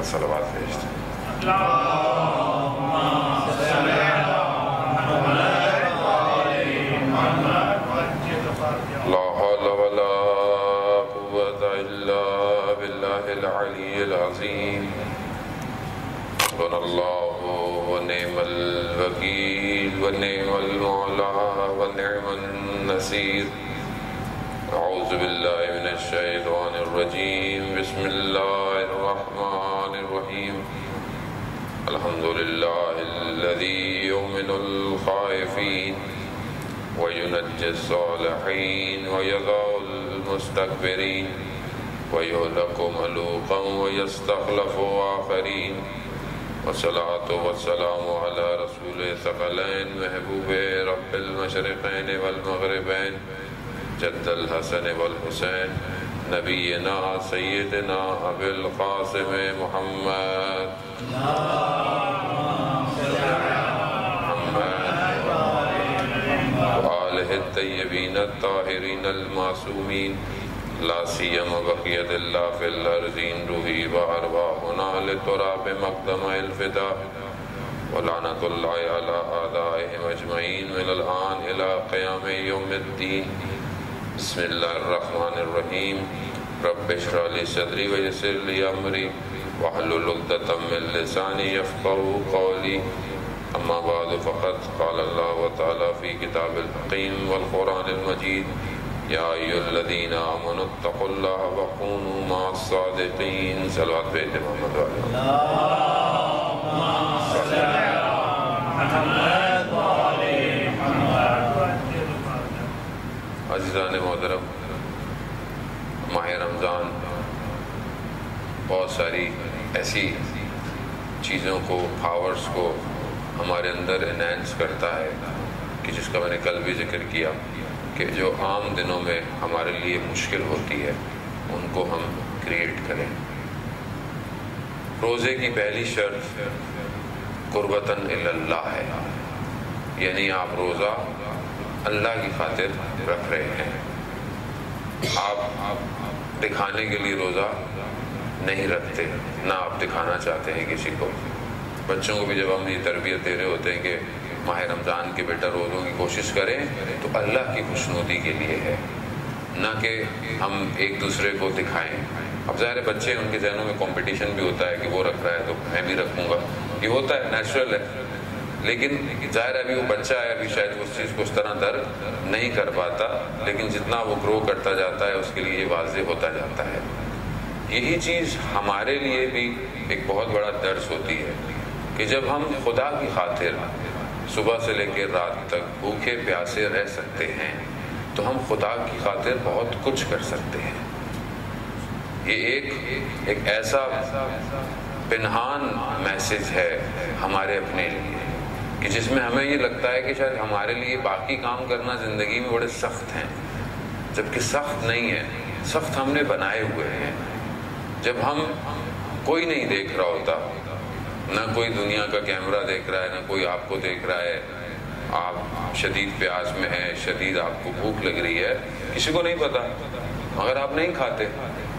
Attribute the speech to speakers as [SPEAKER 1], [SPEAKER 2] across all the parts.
[SPEAKER 1] صلوات بھیجتے ہیں۔ لا حول ولا قوة إلا بالله العلي العظيم حسبنا الله ونعم الوكيل ونعم المولى ونعم النصير أعوذ بالله من الشيطان الرجيم بسم الله الرحمن الرحيم الحمد لله الذي يؤمن الخائفين وينجي الصالحين ويضع المستكبرين ويهلك ملوكا ويستخلف آخرين والصلاة والسلام على رسول الثقلين محبوب رب المشرقين والمغربين جد الحسن والحسين نبينا سيدنا أبي القاسم محمد وآله الطيبين الطاهرين المعصومين لا سيما بقية الله في الأرضين روحي وأرواحنا لتراب مقدم الفداء ولعنة الله على أعدائهم أجمعين من الآن إلى قيام يوم الدين بسم الله الرحمن الرحيم رب اشرح لي صدري ويسر لي أمري واحلل عقدة من لساني يفقهوا قولي أما بعد فقد قال الله تعالى في كتاب الحكيم والقرآن المجيد يا أيها الذين آمنوا اتقوا الله وكونوا مع الصادقين صلوات بيت محمد اللهم صل على محمد وآل محمد۔ عزیزان محترم، ماہ رمضان بہت ساری ایسی چیزوں کو، پاورز کو ہمارے اندر انہینس کرتا ہے کہ جس کا میں نے کل بھی ذکر کیا کہ جو عام دنوں میں ہمارے لیے مشکل ہوتی ہے ان کو ہم کریٹ کریں۔ روزے کی پہلی شرط قربتاً الی اللہ ہے، یعنی آپ روزہ اللہ کی خاطر رکھ رہے ہیں، آپ دکھانے کے لیے روزہ نہیں رکھتے، نہ آپ دکھانا چاہتے ہیں کسی کو۔ بچوں کو بھی جب ہم یہ تربیت دے رہے ہوتے ہیں کہ ماہ رمضان کے بیٹا روزوں کی کوشش کریں تو اللہ کی خوشنودی کے لیے ہے، نہ کہ ہم ایک دوسرے کو دکھائیں۔ اب ظاہر بچے ان کے ذہنوں میں کمپٹیشن بھی ہوتا ہے کہ وہ رکھ رہا ہے تو میں بھی رکھوں گا، یہ ہوتا ہے، نیچرل ہے، لیکن ظاہر ہے ابھی وہ بچہ ہے، ابھی شاید اس چیز کو اس طرح درک نہیں کر پاتا، لیکن جتنا وہ گرو کرتا جاتا ہے اس کے لیے یہ واضح ہوتا جاتا ہے۔ یہی چیز ہمارے لیے بھی ایک بہت بڑا درس ہوتی ہے کہ جب ہم خدا کی خاطر صبح سے لے کے رات تک بھوکے پیاسے رہ سکتے ہیں تو ہم خدا کی خاطر بہت کچھ کر سکتے ہیں۔ یہ ایک ایسا پنہان میسج ہے ہمارے اپنے لیے کہ جس میں ہمیں یہ لگتا ہے کہ شاید ہمارے لیے باقی کام کرنا زندگی میں بڑے سخت ہیں، جبکہ سخت نہیں ہے، سخت ہم نے بنائے ہوئے ہیں۔ جب ہم کوئی نہیں دیکھ رہا ہوتا، نہ کوئی دنیا کا کیمرہ دیکھ رہا ہے، نہ کوئی آپ کو دیکھ رہا ہے، آپ شدید پیاس میں ہیں، شدید آپ کو بھوک لگ رہی ہے، کسی کو نہیں پتا، مگر آپ نہیں کھاتے۔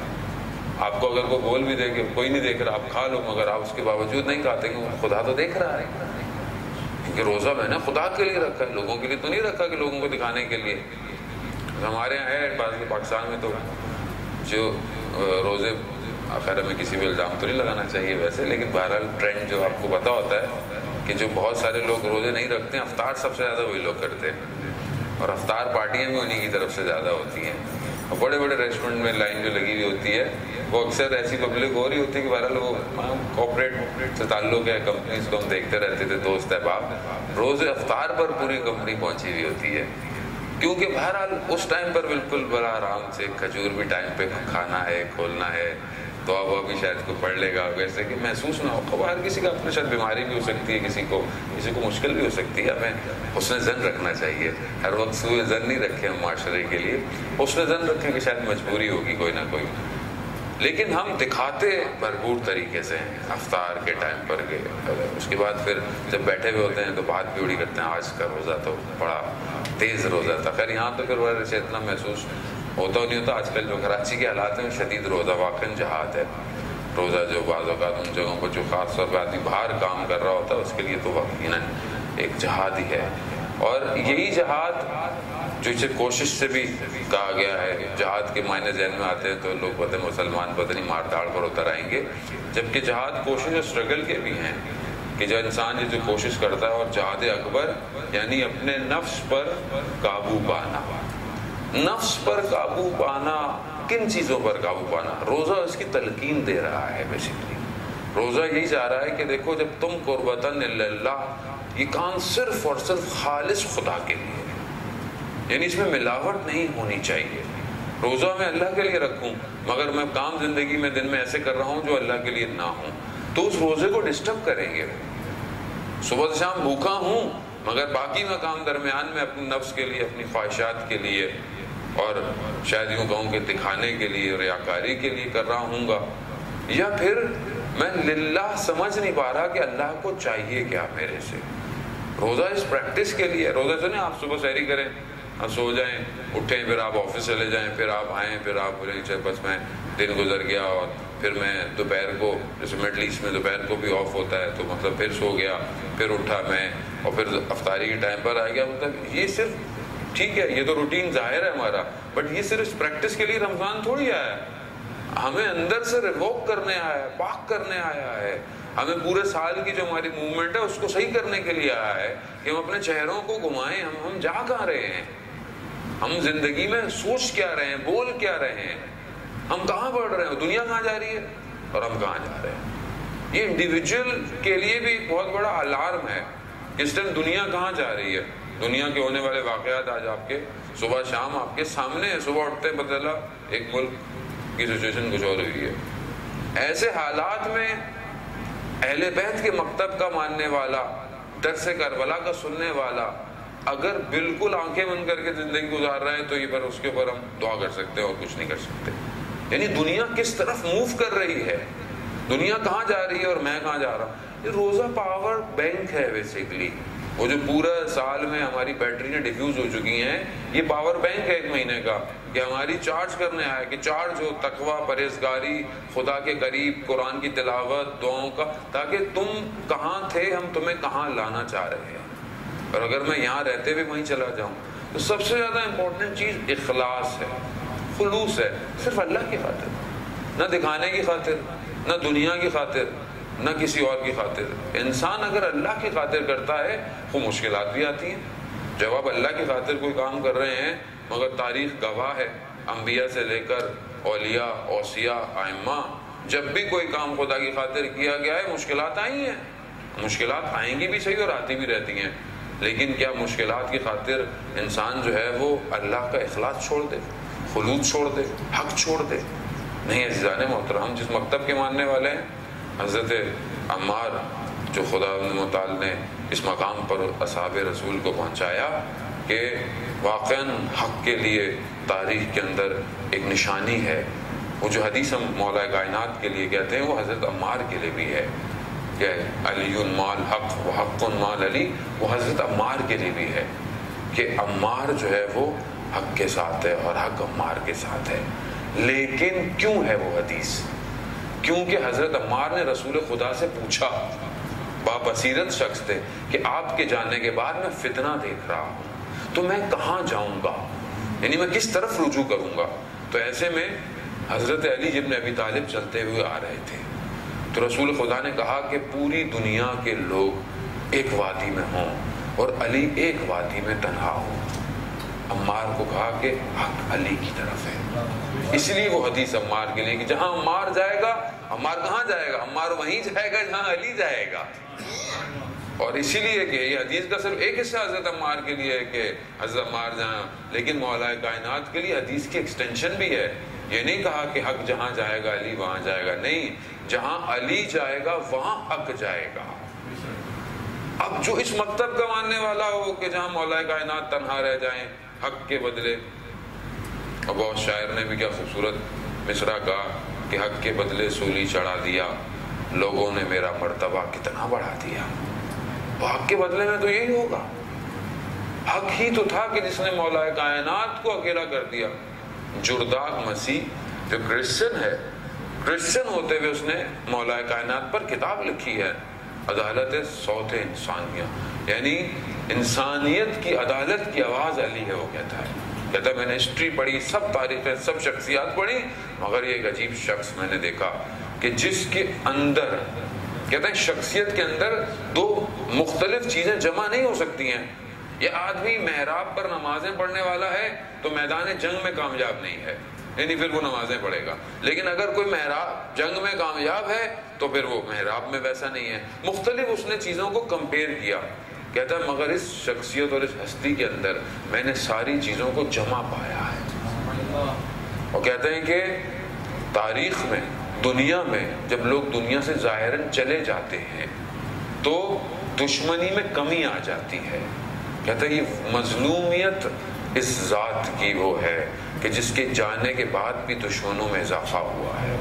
[SPEAKER 1] آپ کو اگر کوئی بول بھی دے کہ کوئی نہیں دیکھ رہا آپ کھا لو، مگر آپ اس کے باوجود نہیں کھاتے کہ خدا تو دیکھ رہا ہے، کیونکہ روزہ میں نے خدا کے لیے رکھا ہے، لوگوں کے لیے تو نہیں رکھا کہ لوگوں کو دکھانے کے لیے۔ ہمارے یہاں ہے پاکستان میں تو جو روزے، خیر ہمیں کسی بھی الزام تو نہیں لگانا چاہیے ویسے، لیکن بہرحال ٹرینڈ جو آپ کو پتا ہوتا ہے کہ جو بہت سارے لوگ روزے نہیں رکھتے ہیں، افطار سب سے زیادہ وہی لوگ کرتے ہیں، اور افطار پارٹیاں بھی انہی کی طرف سے زیادہ ہوتی ہیں۔ اور بڑے بڑے ریسٹورنٹ میں لائن جو لگی ہوئی ہوتی ہے وہ اکثر ایسی پبلک ہو رہی ہوتی ہے کہ بہرحال وہ کارپوریٹ سے تعلق ہے، کمپنیز کو ہم دیکھتے رہتے تھے، دوست احباب، روز افطار پر پوری کمپنی پہنچی ہوئی ہوتی ہے، کیونکہ بہرحال اس ٹائم پر بالکل بڑا آرام سے کھجور بھی ٹائم پہ کھانا ہے، کھولنا ہے، تو اب ابھی شاید کوئی پڑھ لے گا ویسے کہ محسوس نہ ہو۔ ہر کسی کا اپنے شاید بیماری بھی ہو سکتی ہے، کسی کو مشکل بھی ہو سکتی ہے، ہمیں حسن ظن رکھنا چاہیے، ہر وقت سوء ظن نہیں رکھیں ہم معاشرے کے لیے، حسن ظن رکھیں کہ شاید مجبوری ہوگی کوئی نہ کوئی، لیکن ہم دکھاتے بھرپور طریقے سے ہیں افطار کے ٹائم پر گئے، اس کے بعد پھر جب بیٹھے ہوئے ہوتے ہیں تو بات بھی اڑی کرتے ہیں آج کا روزہ تو بڑا تیز روزہ تھا۔ خیر یہاں تو پھر ویسے اتنا محسوس ہوتا نہیں ہوتا، آج کل جو کراچی کے حالات ہیں شدید روزہ واقعاً جہاد ہے، روزہ جو بعض اوقات ان جگہوں پر جو خاص طور پہ آدمی باہر کام کر رہا ہوتا ہے اس کے لیے تو یقیناً ایک جہاد ہی ہے. اور یہی جہاد جو اسے کوشش سے بھی کہا گیا ہے. جہاد کے معنی ذہن میں آتے ہیں تو لوگ پتہ مسلمان پتہ نہیں مار دھاڑ پر اتر آئیں گے، جبکہ جہاد کوشش اور اسٹرگل کے بھی ہیں کہ جو انسان جو کوشش کرتا ہے. اور جہاد اکبر یعنی اپنے نفس پر قابو پانا. نفس پر قابو پانا، کن چیزوں پر قابو پانا؟ روزہ اس کی تلقین دے رہا ہے. بیسیکلی روزہ یہی چاہ رہا ہے کہ دیکھو جب تم قربتاً اللہ، یہ کام صرف اور صرف خالص خدا کے لیے، یعنی اس میں ملاوٹ نہیں ہونی چاہیے. روزہ میں اللہ کے لیے رکھوں مگر میں کام زندگی میں دن میں ایسے کر رہا ہوں جو اللہ کے لیے نہ ہوں، تو اس روزے کو ڈسٹرب کریں گے. صبح سے شام بھوکا ہوں مگر باقی میں کام درمیان میں اپنے نفس کے لیے، اپنی خواہشات کے لیے اور شاید یوں کہوں کہ دکھانے کے لیے، ریاکاری کے لیے کر رہا ہوں گا. یا پھر میں للہ سمجھ نہیں پا رہا کہ اللہ کو چاہیے کیا میرے سے. روزہ اس پریکٹس کے لیے. روزہ سے نہیں آپ صبح سحری کریں، آپ سو جائیں، اٹھیں، پھر آپ آفس چلے جائیں، پھر آپ آئیں، پھر آپ بولیں چل بس میں دن گزر گیا اور پھر میں دوپہر کو، جیسے مڈل ایسٹ میں دوپہر کو بھی آف ہوتا ہے تو مطلب پھر سو گیا، پھر اٹھا میں اور پھر افطاری کے ٹائم پر آ گیا. مطلب یہ صرف ٹھیک ہے، یہ تو روٹین ظاہر ہے ہمارا، بٹ یہ صرف اس پریکٹس کے لیے رمضان تھوڑی آیا ہے. ہمیں اندر سے ریووک کرنے آیا ہے، پاک کرنے آیا ہے. ہمیں پورے سال کی جو ہماری موومنٹ ہے اس کو صحیح کرنے کے لیے آیا ہے کہ ہم اپنے چہروں کو گھمائیں. ہم جا کہاں رہے ہیں؟ ہم زندگی میں سوچ کیا رہے ہیں؟ بول کیا رہے ہیں؟ ہم کہاں بڑھ رہے ہیں؟ دنیا کہاں جا رہی ہے اور ہم کہاں جا رہے ہیں؟ یہ انڈیویجول کے لیے بھی بہت بڑا الارم ہے. اس ٹائم دنیا کہاں جا رہی ہے؟ دنیا کے ہونے والے واقعات آج آپ کے صبح شام آپ کے سامنے ہیں. صبح اٹھتے بدلا ایک ملک کی سچویشن کچھ اور ہوئی ہے. ایسے حالات میں اہل بیت کے مکتب کا ماننے والا، درس کربلا کا سننے والا اگر بالکل آنکھیں بند کر کے زندگی گزار رہا ہے تو یہ پر اس کے اوپر ہم دعا کر سکتے ہیں اور کچھ نہیں کر سکتے. یعنی دنیا کس طرف موو کر رہی ہے، دنیا کہاں جا رہی ہے اور میں کہاں جا رہا ہوں. یہ روزہ پاور بینک ہے بیسیکلی. وہ جو پورا سال میں ہماری بیٹریاں ڈیفیوز ہو چکی ہیں، یہ پاور بینک ہے ایک مہینے کا کہ ہماری چارج کرنے آیا کہ چارج ہو تقوی، پرہیزگاری، خدا کے قریب، قرآن کی تلاوت، دعاؤں کا، تاکہ تم کہاں تھے ہم تمہیں کہاں لانا چاہ رہے ہیں. اور اگر میں یہاں رہتے ہوئے وہیں چلا جاؤں تو سب سے زیادہ امپورٹنٹ چیز اخلاص ہے، خلوص ہے. صرف اللہ کی خاطر، نہ دکھانے کی خاطر، نہ دنیا کی خاطر، نہ کسی اور کی خاطر. انسان اگر اللہ کی خاطر کرتا ہے وہ مشکلات بھی آتی ہیں. جب آپ اللہ کی خاطر کوئی کام کر رہے ہیں مگر تاریخ گواہ ہے، انبیاء سے لے کر اولیاء، اوصیاء، ائمہ، جب بھی کوئی کام خدا کی خاطر کیا گیا ہے مشکلات آئی ہیں. مشکلات آئیں گی بھی صحیح اور آتی بھی رہتی ہیں، لیکن کیا مشکلات کی خاطر انسان جو ہے وہ اللہ کا اخلاص چھوڑ دے، خلوص چھوڑ دے، حق چھوڑ دے؟ نہیں. عزیزان محترم، جس مکتب کے ماننے والے ہیں، حضرت عمار جو خدا متعال نے اس مقام پر اصحاب رسول کو پہنچایا کہ واقعاً حق کے لیے تاریخ کے اندر ایک نشانی ہے. وہ جو حدیث ہم مولا کائنات کے لیے کہتے ہیں وہ حضرت عمار کے لیے بھی ہے کہ علی مال حق و حق مال علی. وہ حضرت عمار کے لیے بھی ہے کہ عمار جو ہے وہ حق کے ساتھ ہے اور حق عمار کے ساتھ ہے. لیکن کیوں ہے وہ حدیث؟ کیونکہ حضرت عمار نے رسول خدا سے پوچھا، بابصیرت شخص تھے، کہ آپ کے جانے کے بعد میں فتنہ دیکھ رہا ہوں تو میں کہاں جاؤں گا، یعنی میں کس طرف رجوع کروں گا. تو ایسے میں حضرت علی ابن ابی طالب چلتے ہوئے آ رہے تھے تو رسول خدا نے کہا کہ پوری دنیا کے لوگ ایک وادی میں ہوں اور علی ایک وادی میں تنہا ہو. عمار کو کہا کہ حق علی کی طرف ہے. اس لیے وہ حدیث عمار کے لیے کہ جہاں عمار جائے گا، عمار کہاں جائے گا؟ عمار وہیں جائے گا جہاں علی جائے گا. اور اسی لیے کہ یہ حدیث کا صرف ایک حصہ حضرت عمار کے لیے ہے کہ حضرت عمار جہاں، لیکن مولا کائنات کے لیے حدیث کی ایکسٹینشن بھی ہے. یہ نہیں کہا کہ حق جہاں جائے گا علی وہاں جائے گا، نہیں، جہاں علی جائے گا وہاں حق جائے گا. اب جو اس مکتب کا ماننے والا ہو کہ جہاں مولا کائنات تنہا رہ جائیں حق کے بدلے. اور بہت شاعر نے بھی کیا خوبصورت مصرع کہا کہ حق کے بدلے سولی چڑھا دیا، لوگوں نے میرا مرتبہ کتنا بڑھا دیا. حق کے بدلے میں تو یہی ہوگا. حق ہی تو تھا کہ جس نے مولا کائنات کو اکیلا کر دیا. جرداق مسیح جو کرسچن ہے، کرسچن ہوتے ہوئے اس نے مولا کائنات پر کتاب لکھی ہے، عدالت صوت انسانیہ، یعنی انسانیت کی عدالت کی آواز علی ہے. وہ کہتا ہے میں نے ہسٹری پڑھی، سب تاریخیں، سب شخصیات پڑھی، مگر یہ ایک عجیب شخص میں نے دیکھا کہ جس کے اندر، کہتے ہیں شخصیت کے اندر دو مختلف چیزیں جمع نہیں ہو سکتی ہیں. یہ آدمی محراب پر نمازیں پڑھنے والا ہے تو میدان جنگ میں کامیاب نہیں ہے، یعنی پھر وہ نمازیں پڑھے گا. لیکن اگر کوئی محراب جنگ میں کامیاب ہے تو پھر وہ محراب میں ویسا نہیں ہے. مختلف اس نے چیزوں کو کمپیئر کیا. کہتا ہے مگر اس شخصیت اور اس ہستی کے اندر میں نے ساری چیزوں کو جمع پایا ہے. اور کہتے ہیں کہ تاریخ میں، دنیا میں جب لوگ دنیا سے ظاہراً چلے جاتے ہیں تو دشمنی میں کمی آ جاتی ہے. کہتا ہے یہ مظلومیت اس ذات کی وہ ہے کہ جس کے جانے کے بعد بھی دشمنوں میں اضافہ ہوا ہے،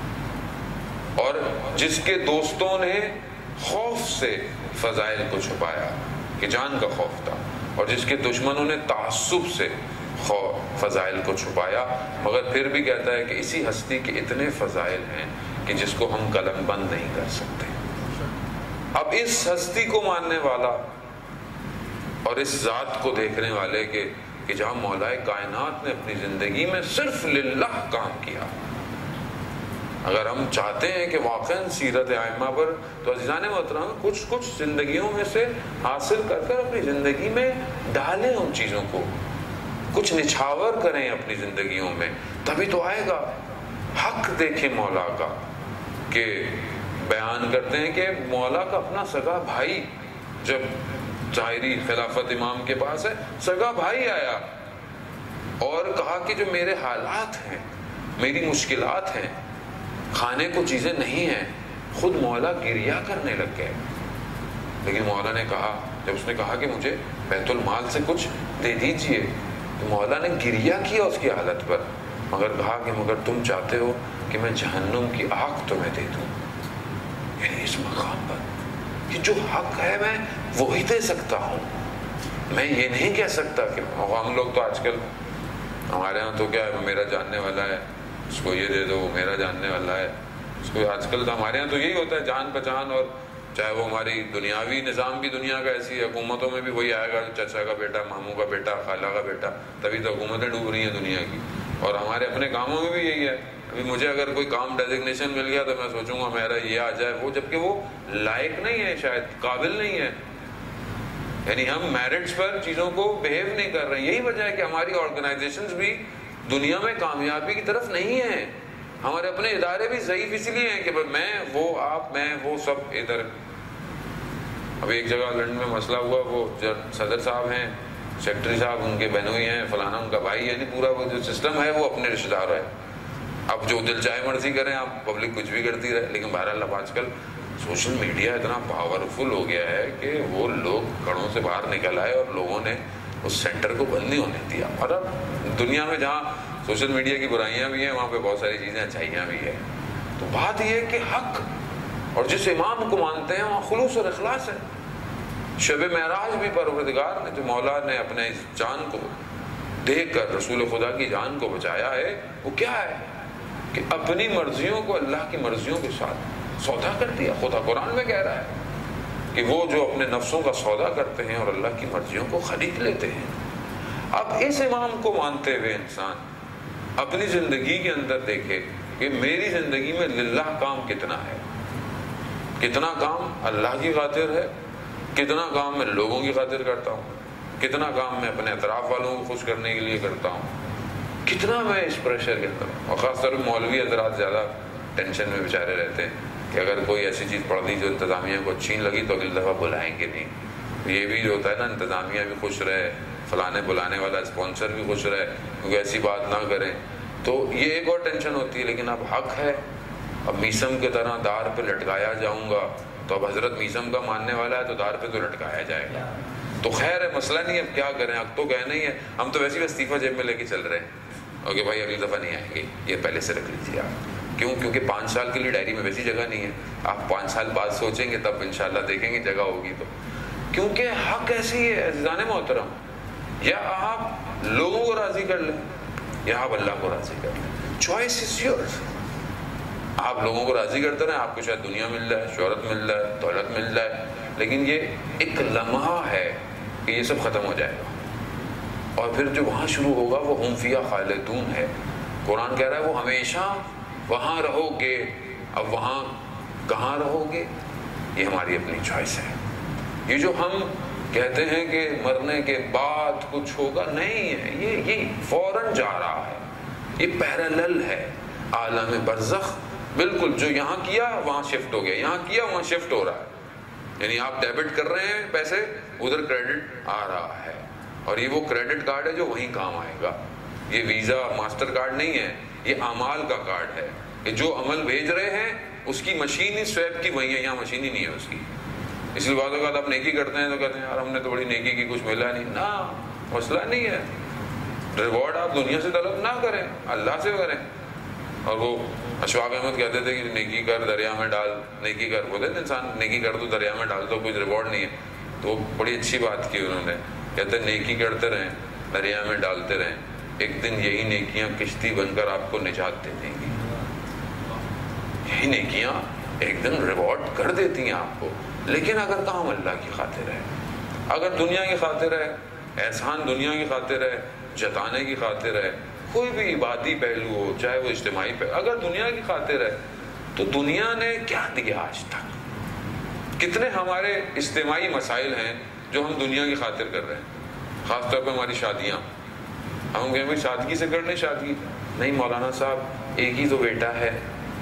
[SPEAKER 1] اور جس کے دوستوں نے خوف سے فضائل کو چھپایا کہ جان کا خوف تھا، اور جس کے دشمنوں نے تعصب سے فضائل کو چھپایا. مگر پھر بھی کہتا ہے کہ اسی ہستی کے اتنے فضائل ہیں کہ جس کو ہم قلم بند نہیں کر سکتے. اب اس ہستی کو ماننے والا اور اس ذات کو دیکھنے والے کہ جہاں مولا کائنات نے اپنی زندگی میں صرف للہ کام کیا، اگر ہم چاہتے ہیں کہ واقعاً سیرت ائمہ پر، تو عزیزان محترم کچھ زندگیوں میں سے حاصل کر اپنی زندگی میں ڈالیں، ان چیزوں کو کچھ نچھاور کریں اپنی زندگیوں میں، تبھی تو آئے گا. حق دیکھیں مولا کا، کہ بیان کرتے ہیں کہ مولا کا اپنا سگا بھائی جب ظاہری خلافت امام کے پاس ہے، سگا بھائی آیا اور کہا کہ جو میرے حالات ہیں، میری مشکلات ہیں، کھانے کو چیزیں نہیں ہیں. خود مولا گریہ کرنے لگ گئے. لیکن مولا نے کہا، جب اس نے کہا کہ مجھے بیت المال سے کچھ دے دیجئے، تو مولا نے گریہ کیا اس کی حالت پر، مگر کہا کہ مگر تم چاہتے ہو کہ میں جہنم کی آگ تمہیں دے دوں. یعنی اس مقام پر کہ جو حق ہے میں وہی دے سکتا ہوں، میں یہ نہیں کہہ سکتا کہ ہم لوگ تو آج کل ہمارے ہاں تو کیا ہے، میرا جاننے والا ہے اس کو یہ دے دو، میرا جاننے والا ہے اس کو. آج کل تو ہمارے ہاں تو یہی ہوتا ہے، جان پہچان، اور چاہے وہ ہماری دنیاوی نظام بھی دنیا کا ایسی ہے، حکومتوں میں بھی وہی آئے گا، چچا کا بیٹا، ماموں کا بیٹا، خالہ کا بیٹا، تبھی تو حکومتیں ڈوب رہی ہیں دنیا کی. اور ہمارے اپنے کاموں میں بھی یہی ہے. ابھی مجھے اگر کوئی کام ڈیزگنیشن مل گیا تو میں سوچوں گا میرا یہ آ جائے وہ، جبکہ وہ لائق نہیں ہے، شاید قابل نہیں ہے. یعنی ہم میرٹس پر چیزوں کو بہیو نہیں کر رہے ہیں. یہی وجہ ہے کہ ہماری آرگنائزیشنز بھی دنیا میں کامیابی کی طرف نہیں ہیں. ہمارے اپنے ادارے بھی ضعیف اس لیے ہیں کہ میں وہ آپ میں وہ سب ادھر. ابھی ایک جگہ لندن میں مسئلہ ہوا، وہ صدر صاحب ہیں، سیکرٹری صاحب ان کے بہنوئی ہیں، فلانا ان کا بھائی، یعنی پورا وہ جو سسٹم ہے وہ اپنے رشتہ دار ہے. اب جو دل چاہے مرضی کریں آپ، پبلک کچھ بھی کرتی رہے. لیکن بہرحال اب آج کل سوشل میڈیا اتنا پاورفل ہو گیا ہے کہ وہ لوگ گھروں سے باہر نکل آئے اور لوگوں نے اس سینٹر کو بند نہیں ہونے دیا. اور اب دنیا میں جہاں سوشل میڈیا کی برائیاں بھی ہیں وہاں پہ بہت ساری چیزیں اچھائیاں بھی ہیں. تو بات یہ ہے کہ حق اور جس امام کو مانتے ہیں وہاں خلوص اور اخلاص ہے. شب معراج بھی پروردگار نے جو مولا نے اپنے اس جان کو دے کر رسول خدا کی جان کو بچایا ہے، وہ کیا ہے کہ اپنی مرضیوں کو اللہ کی مرضیوں کے ساتھ سودا کر دیا. خدا قرآن میں کہہ رہا ہے کہ وہ جو اپنے نفسوں کا سودا کرتے ہیں اور اللہ کی مرضیوں کو خرید لیتے ہیں. اب اس امام کو مانتے ہوئے انسان اپنی زندگی کے اندر دیکھے کہ میری زندگی میں للہ کام کتنا ہے، کتنا کام اللہ کی خاطر ہے، کتنا کام میں لوگوں کی خاطر کرتا ہوں، کتنا کام میں اپنے اطراف والوں کو خوش کرنے کے لیے کرتا ہوں، کتنا میں اس پریشر کے اندر ہوں. اور خاص طور پہ مولوی حضرات زیادہ ٹینشن میں بیچارے رہتے ہیں کہ اگر کوئی ایسی چیز پڑھ دی جو انتظامیہ کو اچھی لگی تو اگلی دفعہ بلائیں گے نہیں. یہ بھی جو ہوتا ہے نا، انتظامیہ بھی خوش رہے، فلانے بلانے والا اسپانسر بھی خوش رہے، کیونکہ ایسی بات نہ کریں. تو یہ ایک اور ٹینشن ہوتی ہے. لیکن اب حق ہے، اب میسم کی طرح دار پہ لٹکایا جاؤں گا، تو اب حضرت میسم کا ماننے والا ہے تو دار پہ تو لٹکایا جائے گا. تو خیر ہے، مسئلہ نہیں ہے، اب کیا کریں، حق تو کہنا ہی ہے. ہم تو ویسے ہی استعفیٰ جیب میں لے کے چل رہے ہیں اوکے بھائی اگلی دفعہ نہیں آئیں گے، یہ پہلے سے رکھ لیجیے آپ. کیوں؟ کیونکہ 5 سال کے لیے ڈائری میں ویسی جگہ نہیں ہے. آپ 5 سال بعد سوچیں گے تب انشاءاللہ دیکھیں گے جگہ ہوگی تو. کیونکہ حق ایسی ہے عزیزان محترم، یا آپ لوگوں کو راضی کر لیں یا آپ اللہ کو راضی کر لیں. Choice is yours. آپ لوگوں کو راضی کرتے رہیں، آپ کو شاید دنیا مل جائے، شہرت مل جائے، دولت مل جائے، لیکن یہ ایک لمحہ ہے کہ یہ سب ختم ہو جائے گا، اور پھر جو وہاں شروع ہوگا وہ ہم فیہا خالدون ہے۔ قرآن کہہ رہا ہے وہ ہمیشہ وہاں رہو گے۔ اب وہاں کہاں رہو گے یہ ہماری اپنی چوائس ہے۔ یہ جو ہم کہتے ہیں کہ مرنے کے بعد کچھ ہوگا، نہیں ہے، یہ فوراً جا رہا ہے، یہ پیرالل ہے، عالم برزخ بالکل جو یہاں کیا وہاں شفٹ ہو گیا، یہاں کیا وہاں شفٹ ہو رہا ہے، یعنی آپ ڈیبٹ کر رہے ہیں پیسے، ادھر کریڈٹ آ رہا ہے، اور یہ وہ کریڈٹ کارڈ ہے جو وہیں کام آئے گا۔ یہ ویزا ماسٹر کارڈ نہیں ہے، یہ اعمال کا کارڈ ہے، کہ جو عمل بھیج رہے ہیں اس کی مشین ہی سویپ کی وہی ہے، یہاں مشین ہی نہیں ہے اس کی۔ اس لیے بعض اوقات آپ نیکی کرتے ہیں تو کہتے ہیں یار ہم نے تو بڑی نیکی کی، کچھ ملا نہیں، نہ مسئلہ نہیں ہے، ریوارڈ آپ دنیا سے طلب نہ کریں، اللہ سے کریں۔ اور وہ اشفاق احمد کہتے تھے کہ نیکی کر دریا میں ڈال، نیکی کر، بولتے تھے انسان نیکی کر تو دریا میں ڈال، تو کچھ ریوارڈ نہیں ہے، تو وہ بڑی اچھی بات کی انہوں نے، کہتے ہیں نیکی کرتے رہیں، دریا میں ڈالتے رہیں، ایک دن یہی نیکیاں کشتی بن کر آپ کو نجات دے دیں گی، یہی نیکیاں ایک دن ریوارڈ کر دیتی ہیں آپ کو۔ لیکن اگر کام اللہ کی خاطر ہے، اگر دنیا کی خاطر ہے، احسان دنیا کی خاطر ہے، جتانے کی خاطر ہے، کوئی بھی عبادی پہلو ہو چاہے وہ اجتماعی پہلو، اگر دنیا کی خاطر ہے تو دنیا نے کیا دیا آج تک؟ کتنے ہمارے اجتماعی مسائل ہیں جو ہم دنیا کی خاطر کر رہے ہیں، خاص طور پہ ہماری شادیاں، ہم کہیں بھائی سادگی سے کر لیں شادی، نہیں مولانا صاحب ایک ہی تو بیٹا ہے،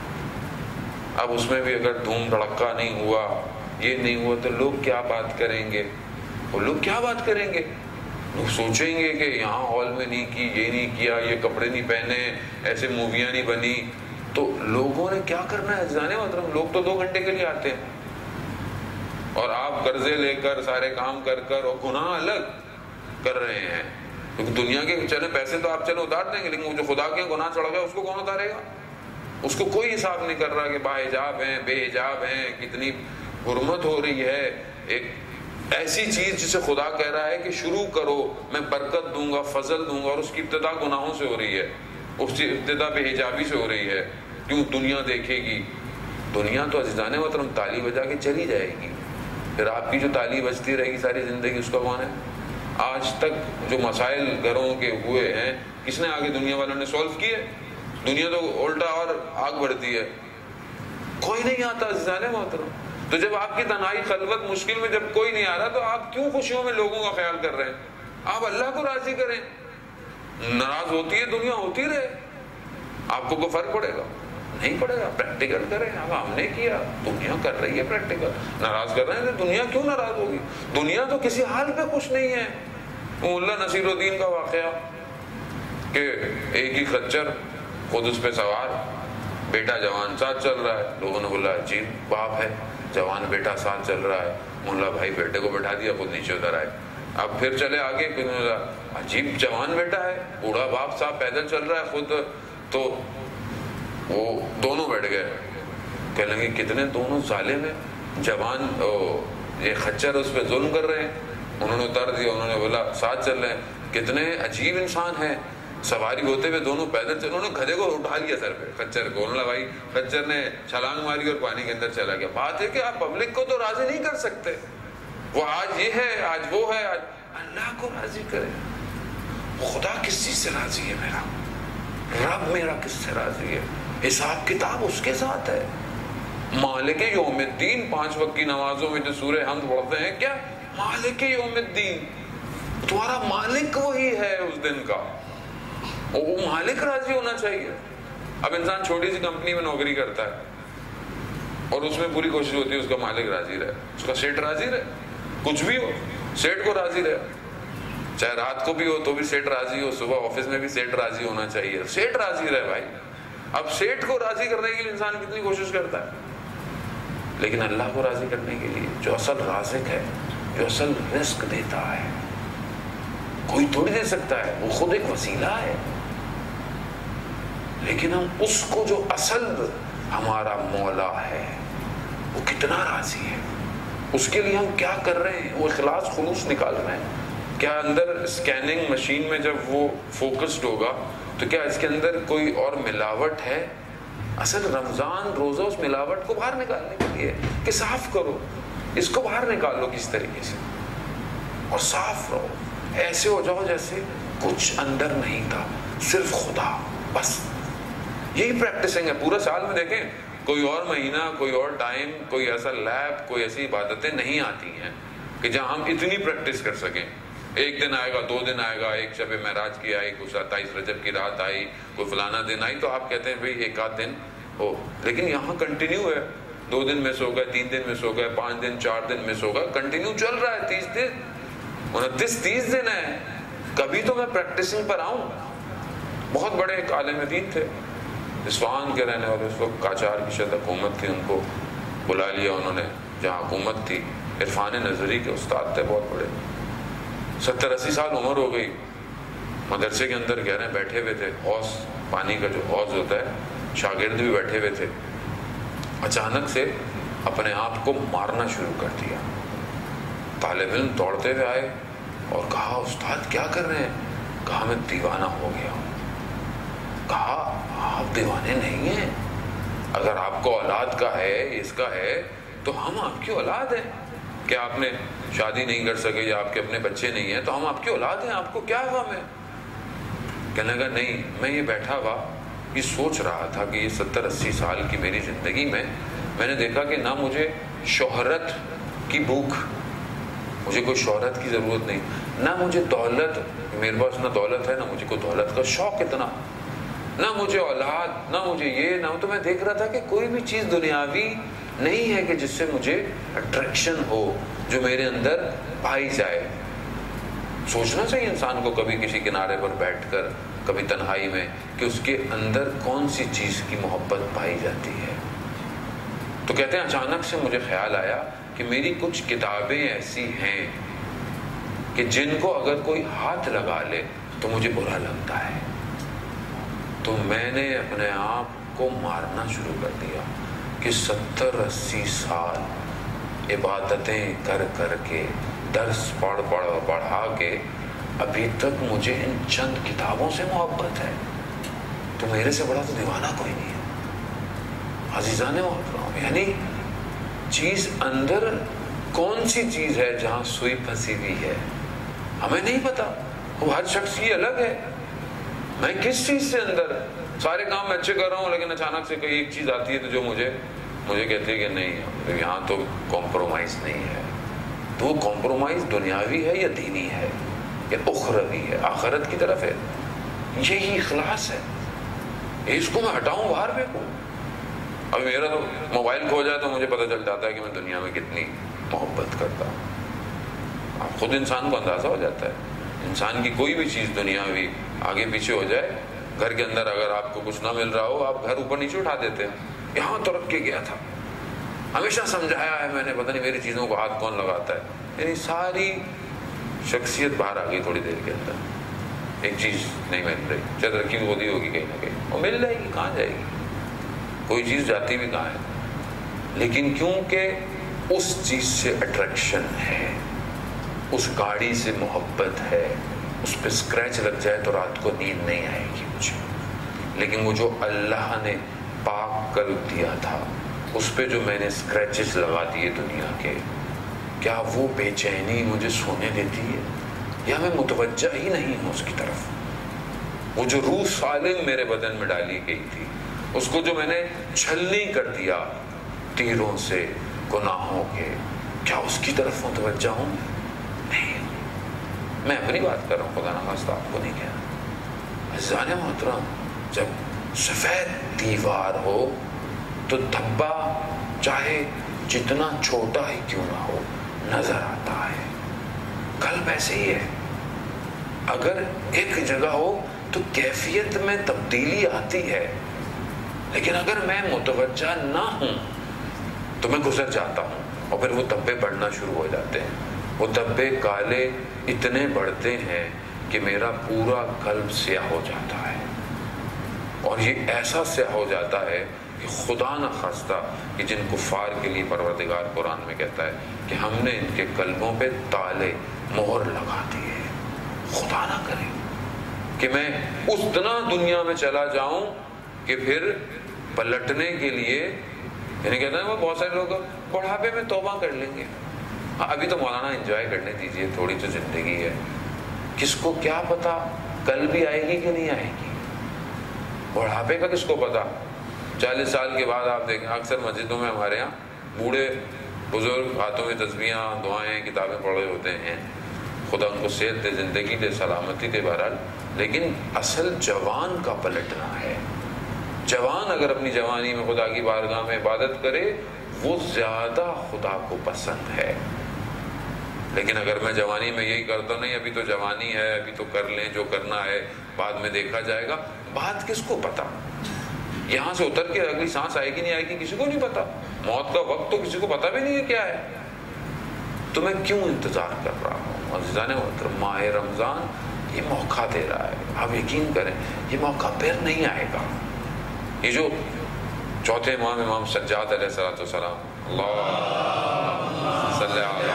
[SPEAKER 1] اب اس میں بھی اگر دھوم دھڑکا نہیں ہوا، یہ نہیں ہوا تو لوگ کیا بات کریں گے؟ وہ لوگ کیا بات کریں گے؟ لوگ سوچیں گے کہ یہاں ہال میں نہیں کی، یہ نہیں کیا، یہ کپڑے نہیں پہنے، ایسے موویاں نہیں بنی، تو لوگوں نے کیا کرنا ہے؟ جانے محترم لوگ تو 2 گھنٹے کے لیے آتے ہیں، اور آپ قرضے لے کر سارے کام کر کر اور گناہ الگ کر رہے ہیں، کیونکہ دنیا کے چلے پیسے تو آپ چلے اتار دیں گے، لیکن وہ جو خدا کے گناہ چڑھ گیا اس کو کون اتارے گا؟ اس کو کوئی حساب نہیں کر رہا کہ باحجاب ہیں، بے حجاب ہیں، کتنی حرمت ہو رہی ہے، ایک ایسی چیز جسے خدا کہہ رہا ہے کہ شروع کرو میں برکت دوں گا، فضل دوں گا، اور اس کی ابتدا گناہوں سے ہو رہی ہے، اس کی ابتدا بے حجابی سے ہو رہی ہے، کیوں دنیا دیکھے گی؟ دنیا تو عزیزان محترم تالی بجا کے چلی جائے گی، پھر آپ کی جو تالی بجتی رہے گی ساری زندگی اس کا کون ہے؟ آج تک جو مسائل گھروں کے ہوئے ہیں کس نے آگے دنیا والوں نے سولو کیے؟ دنیا تو الٹا اور آگ بڑھتی ہے، کوئی نہیں آتا عزیزان محترم۔ تو جب آپ کی تنہائی خلوت مشکل میں جب کوئی نہیں آ رہا تو آپ کیوں خوشیوں میں لوگوں کا خیال کر رہے ہیں؟ آپ اللہ کو راضی کریں، ناراض ہوتی ہے دنیا ہوتی رہے، آپ کو کوئی فرق پڑے گا؟ نہیں پڑے گا، پریکٹیکل کریں۔ اب ہم نے کیا، دنیا کر رہی ہے پریکٹیکل، ناراض کر رہے ہیں تو دنیا کیوں ناراض ہوگی؟ دنیا تو کسی حال پہ خوش نہیں ہے۔ مولا نصیر الدین کا واقعہ کہ ایک ہی خچر خود اس پہ سوار، بیٹا جوان ساتھ چل رہا ہے، لوگوں نے بولا عجیب باپ ہے، جوان بیٹا ساتھ چل رہا ہے، مولا بھائی بیٹے کو بٹھا دیا، خود نیچے اتر آئے۔ اب پھر چلے آگے، عجیب جوان بیٹا ہے، بوڑھا باپ صاحب پیدل چل رہا ہے خود، تو وہ دونوں بیٹھ گئے، کہنے لگے کتنے دونوں ظالم ہیں، جوان یہ خچر اس پہ ظلم کر رہے ہیں، انہوں نے اتار دیا، انہوں نے بولا ساتھ چل رہے ہیں، کتنے عجیب انسان ہیں، سواری ہوتے ہوئے دونوں پیدل چل، انہوں نے گدھے کو اٹھا لیا سر پہ، خچر کو، انہوں نے بھائی خچر نے چھلانگ ماری اور پانی کے اندر چلا گیا۔ بات ہے کہ آپ پبلک کو تو راضی نہیں کر سکتے، وہ آج یہ ہے آج وہ ہے، آج اللہ کو راضی کرے۔ خدا کس چیز سے راضی ہے؟ میرا رب میرا کس سے راضی ہے؟ حساب کتاب اس کے ساتھ ہے۔ مالک یوم الدین، 5 وقت کی نمازوں میں جو سورہ حمد پڑھتے ہیں، کیا مالک یوم الدین، تمہارا مالک وہی ہے اس دن کا، وہ مالک راضی ہونا چاہیے۔ اب انسان چھوٹی سی کمپنی میں نوکری کرتا ہے اور اس میں پوری کوشش ہوتی ہے اس کا مالک راضی رہے، اس کا سیٹ راضی رہے، کچھ بھی ہو سیٹ کو راضی رہے، چاہے رات کو بھی ہو تو بھی سیٹ راضی ہو، صبح آفس میں بھی سیٹ راضی ہونا چاہیے، سیٹ راضی رہے بھائی۔ اب سیٹ کو راضی کرنے کے لیے انسان کتنی کوشش کرتا ہے، لیکن اللہ کو راضی کرنے کے لیے جو اصل رازق ہے، جو اصل رزق دیتا ہے، کوئی تھوڑی دے سکتا ہے، وہ خود ایک وسیلہ ہے، لیکن ہم اس کو جو اصل ہمارا مولا ہے وہ کتنا راضی ہے، اس کے لیے ہم کیا کر رہے ہیں، وہ اخلاص خلوص نکال رہے ہیں۔ کیا اندر اسکیننگ مشین میں جب وہ فوکسڈ ہوگا تو کیا اس کے اندر کوئی اور ملاوٹ ہے؟ اصل رمضان روزہ اس ملاوٹ کو باہر نکالنے کے لیے کہ صاف کرو، اس کو باہر نکالو کس طریقے سے اور صاف رہو، ایسے ہو جاؤ جیسے کچھ اندر نہیں تھا، صرف خدا بس۔ یہی پریکٹسنگ ہے پورا سال میں۔ دیکھیں کوئی اور مہینہ، کوئی اور ٹائم، کوئی ایسا لیب، کوئی ایسی عبادتیں نہیں آتی ہیں کہ جہاں ہم اتنی پریکٹس کر سکیں۔ ایک دن آئے گا، 2 دن آئے گا، ایک شب معراج کی آئی، کوئی 27 رجب کی رات آئی، کوئی فلانا دن آئی، تو آپ کہتے ہیں بھئی ایک آدھ دن ہو، لیکن یہاں کنٹینیو ہے۔ 2 دن مس ہو گئے، 3 دن مس ہو گئے، 5 دن 4 دن مس ہو گئے، کنٹینیو چل رہا ہے۔ 30 دن 29-30 دن ہے، کبھی تو میں پریکٹسنگ پر آؤں۔ بہت بڑے ایک عالم دین تھے، اصفہان کے رہنے والے، اس وقت قاجار کی شاید حکومت تھی، ان کو بلا لیا انہوں نے جہاں حکومت تھی، عرفان نظری کے استاد تھے بہت بڑے، 70-80 سال عمر ہو گئی، مدرسے کے اندر کہہ رہے ہیں بیٹھے ہوئے تھے، حوض پانی کا جو حوض ہوتا ہے، شاگرد بھی بیٹھے ہوئے تھے، اچانک سے اپنے آپ کو مارنا شروع کر دیا۔ طالب علم دوڑتے ہوئے آئے اور کہا استاد کیا کر رہے ہیں؟ کہا میں دیوانہ ہو گیا ہوں۔ کہا آپ دیوانے نہیں ہیں، اگر آپ کو اولاد کا ہے، اس کا ہے، تو ہم آپ کی اولاد ہیں۔ کہ آپ نے شادی نہیں کر سکے یا آپ کے اپنے بچے نہیں ہیں تو ہم آپ کی اولاد ہیں، آپ کو کیا غم ہے؟ کہنے لگا نہیں، میں یہ بیٹھا ہوا یہ سوچ رہا تھا کہ یہ 70-80 سال کی میری زندگی میں نے دیکھا کہ نہ مجھے شہرت کی بھوک، مجھے کوئی شہرت کی ضرورت نہیں، نہ مجھے دولت، میرے پاس نہ دولت ہے، نہ مجھے کوئی دولت کا شوق اتنا، نہ مجھے اولاد، نہ مجھے یہ، نہ تو میں دیکھ رہا تھا کہ کوئی بھی چیز دنیاوی نہیں ہے کہ جس سے مجھے اٹریکشن ہو، جو میرے اندر پائی جائے۔ سوچنا چاہیے انسان کو کبھی کسی کنارے پر بیٹھ کر، کبھی تنہائی میں، کہ اس کے اندر کون سی چیز کی محبت پائی جاتی ہے۔ تو کہتے ہیں اچانک سے مجھے خیال آیا کہ میری کچھ کتابیں ایسی ہیں کہ جن کو اگر کوئی ہاتھ لگا لے تو مجھے برا لگتا ہے، تو میں نے اپنے آپ کو مارنا شروع کر دیا کہ 70-80 سال عبادتیں کر کر کے، درس پڑھا کے، ابھی تک مجھے ان چند کتابوں سے محبت ہے، تو میرے سے بڑا تو دیوانہ کوئی نہیں ہے۔ عزیزان محترم، یعنی چیز اندر کون سی چیز ہے جہاں سوئی پھنسی ہوئی ہے ہمیں نہیں پتا، وہ ہر شخص کی الگ ہے۔ میں کس چیز سے اندر سارے کام میں اچھے کر رہا ہوں، لیکن اچانک سے کوئی ایک چیز آتی ہے تو جو مجھے کہتی ہے کہ نہیں، یہاں تو کمپرومائز نہیں ہے۔ تو وہ کمپرومائز دنیاوی ہے یا دینی ہے یا اخروی ہے، آخرت کی طرف ہے؟ یہی اخلاص ہے۔ اس کو میں ہٹاؤں، باہر پھینکوں؟ اب میرا تو موبائل کھو جائے تو مجھے پتہ چل جاتا ہے کہ میں دنیا میں کتنی محبت کرتا ہوں۔ اب خود انسان کو اندازہ ہو جاتا ہے، انسان کی کوئی بھی چیز دنیاوی آگے پیچھے ہو جائے، گھر کے اندر اگر آپ کو کچھ نہ مل رہا ہو، آپ گھر اوپر نیچے اٹھا دیتے ہیں، یہاں تو رکھ کے گیا تھا، ہمیشہ سمجھایا ہے میں نے، پتہ نہیں میری چیزوں کو ہاتھ کون لگاتا ہے۔ یعنی ساری شخصیت باہر آ گئی تھوڑی دیر کے اندر۔ ایک چیز نہیں مل رہی، چل رکھی ہوتی ہوگی کہیں نہ کہیں، وہ مل جائے گی، کہاں جائے گی؟ کوئی چیز جاتی بھی کہاں ہے؟ لیکن کیونکہ اس چیز سے اٹریکشن ہے، اس گاڑی سے محبت ہے، اس پہ اسکریچ لگ جائے تو رات کو نیند نہیں آئے گی مجھے، لیکن وہ جو اللہ نے پاک قلب دیا تھا، اس پہ جو میں نے اسکریچز لگا دیے دنیا کے، کیا وہ بے چینی مجھے سونے دیتی ہے یا میں متوجہ ہی نہیں ہوں اس کی طرف؟ وہ جو روح سالم میرے بدن میں ڈالی گئی تھی، اس کو جو میں نے چھلنی کر دیا تیروں سے، گناہوں کے، کیا اس کی طرف متوجہ ہوں؟ نہیں۔ میں اپنی بات کر رہا ہوں، خدا نخواستہ آپ کو نہیں کہہ رہا۔ عزیزان محترم، جب سفید دیوار ہو تو دھبا چاہے جتنا چھوٹا ہی کیوں نہ ہو نظر آتا ہے۔ قلب ایسے ہی ہے، اگر ایک جگہ ہو تو کیفیت میں تبدیلی آتی ہے، لیکن اگر میں متوجہ نہ ہوں تو میں گزر جاتا ہوں، اور پھر وہ دھبے بڑھنا شروع ہو جاتے ہیں۔ وہ دھبے کالے اتنے بڑھتے ہیں کہ میرا پورا قلب سیاہ ہو جاتا ہے، اور یہ ایسا سیاہ ہو جاتا ہے کہ خدا نہ خواستہ کہ جن کفار کے لیے پروردگار قرآن میں کہتا ہے کہ ہم نے ان کے قلبوں پہ تالے، مہر لگا دیے۔ خدا نہ کرے کہ میں اس طرح دنیا میں چلا جاؤں کہ پھر پلٹنے کے لیے، یعنی کہتے ہیں وہ بہت سارے لوگ بڑھاپے میں توبہ کر لیں گے. ابھی تو مولانا انجوائے کرنے دیجیے، تھوڑی تو زندگی ہے. کس کو کیا پتا کل بھی آئے گی کہ نہیں آئے گی؟ بڑھاپے کا کس کو پتا؟ 40 سال کے بعد آپ دیکھیں اکثر مسجدوں میں ہمارے ہاں بوڑھے بزرگ ہاتھوں میں تسبیحاں، دعائیں، کتابیں پڑھے ہوتے ہیں. خدا ان کو صحت دے، زندگی دے، سلامتی دے بہرحال. لیکن اصل جوان کا پلٹنا ہے. جوان اگر اپنی جوانی میں خدا کی بارگاہ میں عبادت کرے وہ زیادہ خدا کو پسند ہے. لیکن اگر میں جوانی میں یہی کرتا نہیں ابھی تو جوانی ہے، ابھی تو کر لیں جو کرنا ہے، بعد میں دیکھا جائے گا، بات کس کو پتا؟ یہاں سے اتر کے اگلی سانس آئے گی نہیں آئے گی کسی کو نہیں پتا. موت کا وقت تو کسی کو پتا بھی نہیں ہے کیا ہے. تو میں کیوں انتظار کر رہا ہوں؟ عزیزان محترم، ماہ رمضان یہ موقع دے رہا ہے. آپ یقین کریں یہ موقع پھر نہیں آئے گا. یہ جو چوتھے امام سجاد علیہ الصلوۃ والسلام، اللہم صلی علی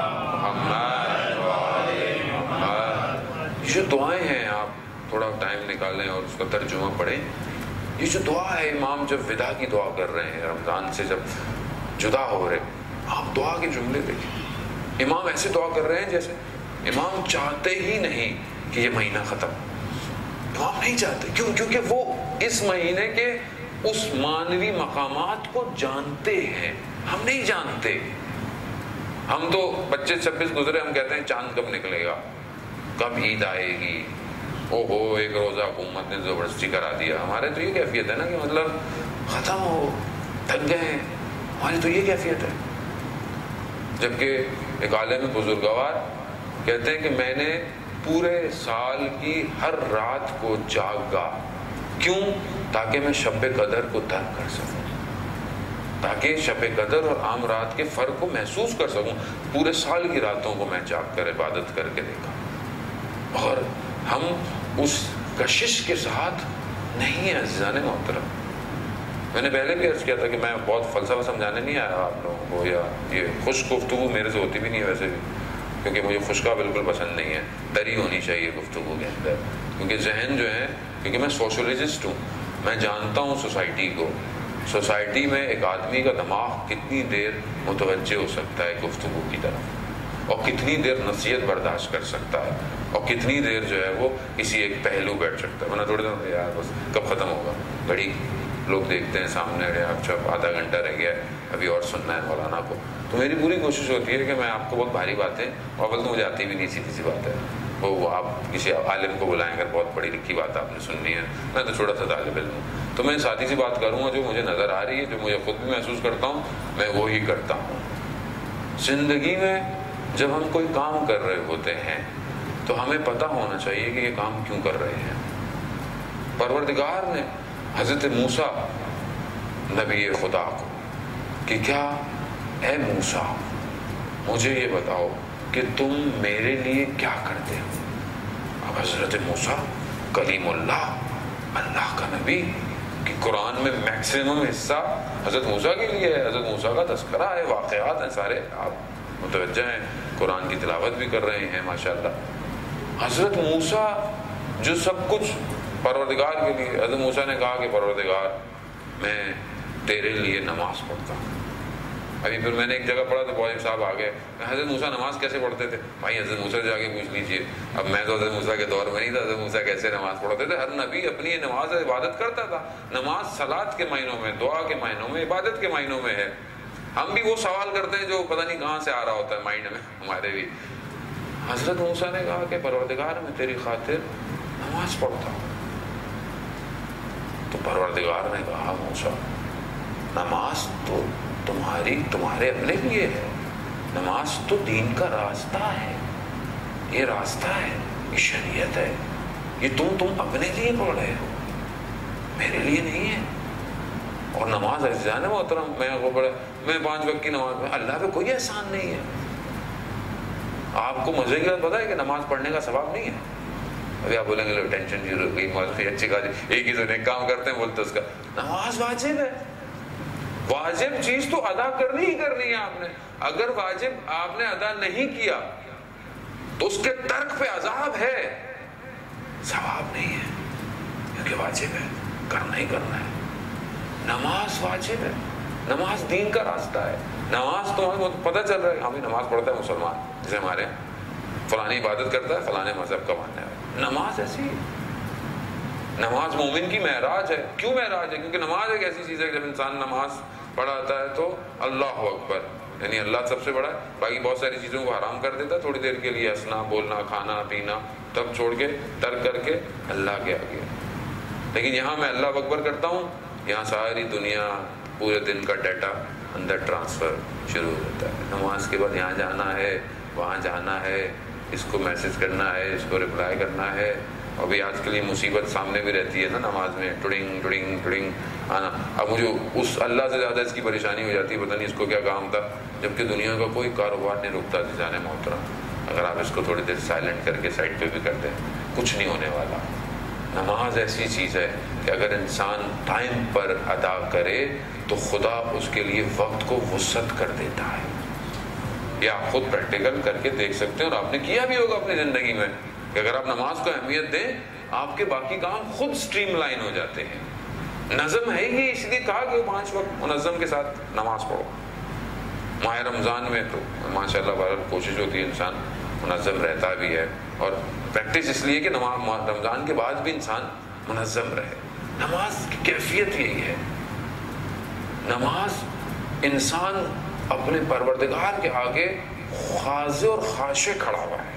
[SPEAKER 1] محمد وعلی محمد، یہ جو دعائیں ہیں آپ تھوڑا ٹائم نکالیں اور اس کا ترجمہ پڑھیں. یہ جو دعا ہے امام جب ودا کی دعا کر رہے ہیں، رمضان سے جب جدا ہو رہے، آپ دعا کے جملے دیکھیں. امام ایسے دعا کر رہے ہیں جیسے امام چاہتے ہی نہیں کہ یہ مہینہ ختم. امام نہیں چاہتے. کیوں؟ کیونکہ وہ اس مہینے کے اس معنوی مقامات کو جانتے ہیں. ہم نہیں جانتے. ہم تو 25-26 گزرے، ہم کہتے ہیں چاند کب نکلے گا، کب عید آئے گی، او ہو ایک روزہ حکومت نے زبردستی کرا دیا. ہمارے تو یہ کیفیت ہے نا کہ مطلب ختم ہو، تھک گئے ہیں. ہماری تو یہ کیفیت ہے. جبکہ ایک عالم بزرگوار کہتے ہیں کہ میں نے پورے سال کی ہر رات کو جاگا. کیوں؟ تاکہ میں شب قدر کو درک کر سکوں، تاکہ شب قدر اور عام رات کے فرق کو محسوس کر سکوں. پورے سال کی راتوں کو میں جاگ کر عبادت کر کے دیکھا. اور ہم اس کشش کے ساتھ نہیں ہیں عزیزان محترم. میں نے پہلے بھی عرض کیا تھا کہ میں بہت فلسفہ سمجھانے نہیں آیا آپ لوگوں کو، یا یہ خوش گفتگو میرے سے ہوتی بھی نہیں ہے ویسے بھی، کیونکہ مجھے خشکا بالکل پسند نہیں ہے. دری ہونی چاہیے گفتگو کے اندر، کیونکہ ذہن جو ہے، کیونکہ میں سوشولوجسٹ ہوں، میں جانتا ہوں سوسائٹی کو. سوسائٹی میں ایک آدمی کا دماغ کتنی دیر متوجہ ہو سکتا ہے گفتگو کی طرف، اور کتنی دیر نصیحت برداشت کر سکتا ہے، اور کتنی دیر جو ہے وہ کسی ایک پہلو بیٹھ سکتا ہے. ورنہ تھوڑی دیر یار بس کب ختم ہوگا، گھڑی لوگ دیکھتے ہیں سامنے، اچھا آدھا گھنٹہ رہ گیا ہے ابھی اور سننا ہے مولانا کو. تو میری پوری کوشش ہوتی ہے کہ میں آپ کو بہت بھاری باتیں، اول تو مجھے آتی بھی نہیں، سیدھی سی بات ہے، وہ آپ کسی عالم کو بلائیں اگر بہت بڑی لکھی بات آپ نے سننی ہے، میں تو چھوٹا سا طالب علم ہوں، تو میں سادی سی بات کروں گا جو مجھے نظر آ رہی ہے، جو مجھے خود بھی محسوس کرتا ہوں، میں وہی کرتا ہوں. زندگی میں جب ہم کوئی کام کر رہے ہوتے ہیں تو ہمیں پتہ ہونا چاہیے کہ یہ کام کیوں کر رہے ہیں. پروردگار نے حضرت موسیٰ نبی خدا کو کہ کیا اے موسیٰ مجھے یہ بتاؤ کہ تم میرے لیے کیا کرتے ہو. اب حضرت موسیٰ کلیم اللہ، اللہ کا نبی، کہ قرآن میں میکسیمم حصہ حضرت موسیٰ کے لیے ہے، حضرت موسیٰ کا تذکرہ ہے، واقعات ہیں سارے، آپ متوجہ ہیں، قرآن کی تلاوت بھی کر رہے ہیں ماشاءاللہ. حضرت موسیٰ جو سب کچھ پروردگار کے لیے، حضرت موسیٰ نے کہا کہ پروردگار میں تیرے لیے نماز پڑھتا ہوں. ابھی پھر میں نے ایک جگہ پڑھا تو بہت صاحب آ گئے، حضرت موسیٰ نماز کیسے پڑھتے تھے؟ بھائی حضرت موسیٰ جا کے پوچھ لیجئے. اب میں تو حضرت موسیٰ کے دور میں نہیں تھا، حضرت موسیٰ کیسے نماز پڑھتے تھے. ہر نبی اپنی نماز عبادت کرتا تھا. نماز صلاۃ کے معنوں میں، دعا کے معنوں میں، عبادت کے معنوں میں ہے. ہم بھی وہ سوال کرتے ہیں جو پتہ نہیں کہاں سے آ رہا ہوتا ہے مائنڈ میں ہمارے بھی. حضرت موسیٰ نے کہا کہ پروردگار میں تیری خاطر نماز پڑھتا ہوں. تو پروردگار نے کہا موسیٰ نماز تو تمہارے اپنے لیے ہے، نماز تو دین کا راستہ ہے، یہ راستہ ہے، یہ شریعت ہے، یہ تم اپنے لیے پڑھ رہے ہو، میرے لیے نہیں ہے. اور نماز عزیزان محترم، میں 5 وقت کی نماز میں، اللہ پہ کوئی احسان نہیں ہے. آپ کو مزے کی بات پتہ ہے کہ نماز پڑھنے کا ثواب نہیں ہے. ابھی آپ بولیں گے لو ٹینشن شروع ہو گئی، مولوی اچھی خاصی ایک ہی تو نیک کام کرتے ہیں بولتے اس کا. نماز واجب ہے، واجب چیز تو ادا کرنی ہی کرنی ہے آپ نے. اگر واجب آپ نے ادا نہیں کیا تو اس کے ترک پہ عذاب ہے، ثواب نہیں ہے، کیونکہ واجب ہے، کرنا ہی کرنا ہے. نماز واجب ہے، نماز دین کا راستہ ہے. نماز تو ہمیں پتہ چل رہا ہے ہمیں نماز پڑھتا ہے مسلمان، جیسے ہمارے فلانی عبادت کرتا ہے فلانے مذہب کا ماننے والا. نماز ایسی ہے، نماز مومن کی معراج ہے. کیوں معراج ہے؟ کیونکہ نماز ایک ایسی چیز ہے کہ جب انسان نماز پڑھاتا ہے تو اللہ اکبر، یعنی اللہ سب سے بڑا ہے، باقی بہت ساری چیزوں کو حرام کر دیتا ہے تھوڑی دیر کے لیے، ہنسنا بولنا کھانا پینا تب چھوڑ کے ترک کر کے اللہ کے آگے. لیکن یہاں میں اللہ اکبر کرتا ہوں، یہاں ساری دنیا پورے دن کا ڈیٹا اندر ٹرانسفر شروع ہو جاتا ہے. نماز کے بعد یہاں جانا ہے وہاں جانا ہے، اس کو میسج کرنا ہے اس کو رپلائی کرنا ہے. ابھی آج کل یہ مصیبت سامنے بھی رہتی ہے نا نماز میں، ٹڑنگ ٹڑنگ ٹڑنگ آنا. اب مجھے اس اللہ سے زیادہ اس کی پریشانی ہو جاتی ہے، پتہ نہیں اس کو کیا کام تھا، جبکہ دنیا کا کوئی کاروبار نہیں رکتا. جانے محترم اگر آپ اس کو تھوڑی دیر سائلنٹ کر کے سائڈ پہ بھی کر دیں کچھ نہیں ہونے والا. نماز ایسی چیز ہے کہ اگر انسان ٹائم پر ادا کرے تو خدا اس کے لیے وقت کو وسعت کر دیتا ہے. یہ آپ خود پریکٹیکل کر کے دیکھ سکتے ہیں، اور آپ نے کیا بھی ہوگا اپنی زندگی میں کہ اگر آپ نماز کو اہمیت دیں آپ کے باقی کام خود سٹریم لائن ہو جاتے ہیں. نظم ہے یہ، اس لیے کہا کہ 5 وقت منظم کے ساتھ نماز پڑھو. ماہ رمضان میں تو ماشاءاللہ بہرحال کوشش ہوتی ہے انسان منظم رہتا بھی ہے، اور پریکٹس اس لیے کہ رمضان کے بعد بھی انسان منظم رہے. نماز کی کیفیت یہی ہے، نماز انسان اپنے پروردگار کے آگے خاضع اور خاشع کھڑا ہوا ہے.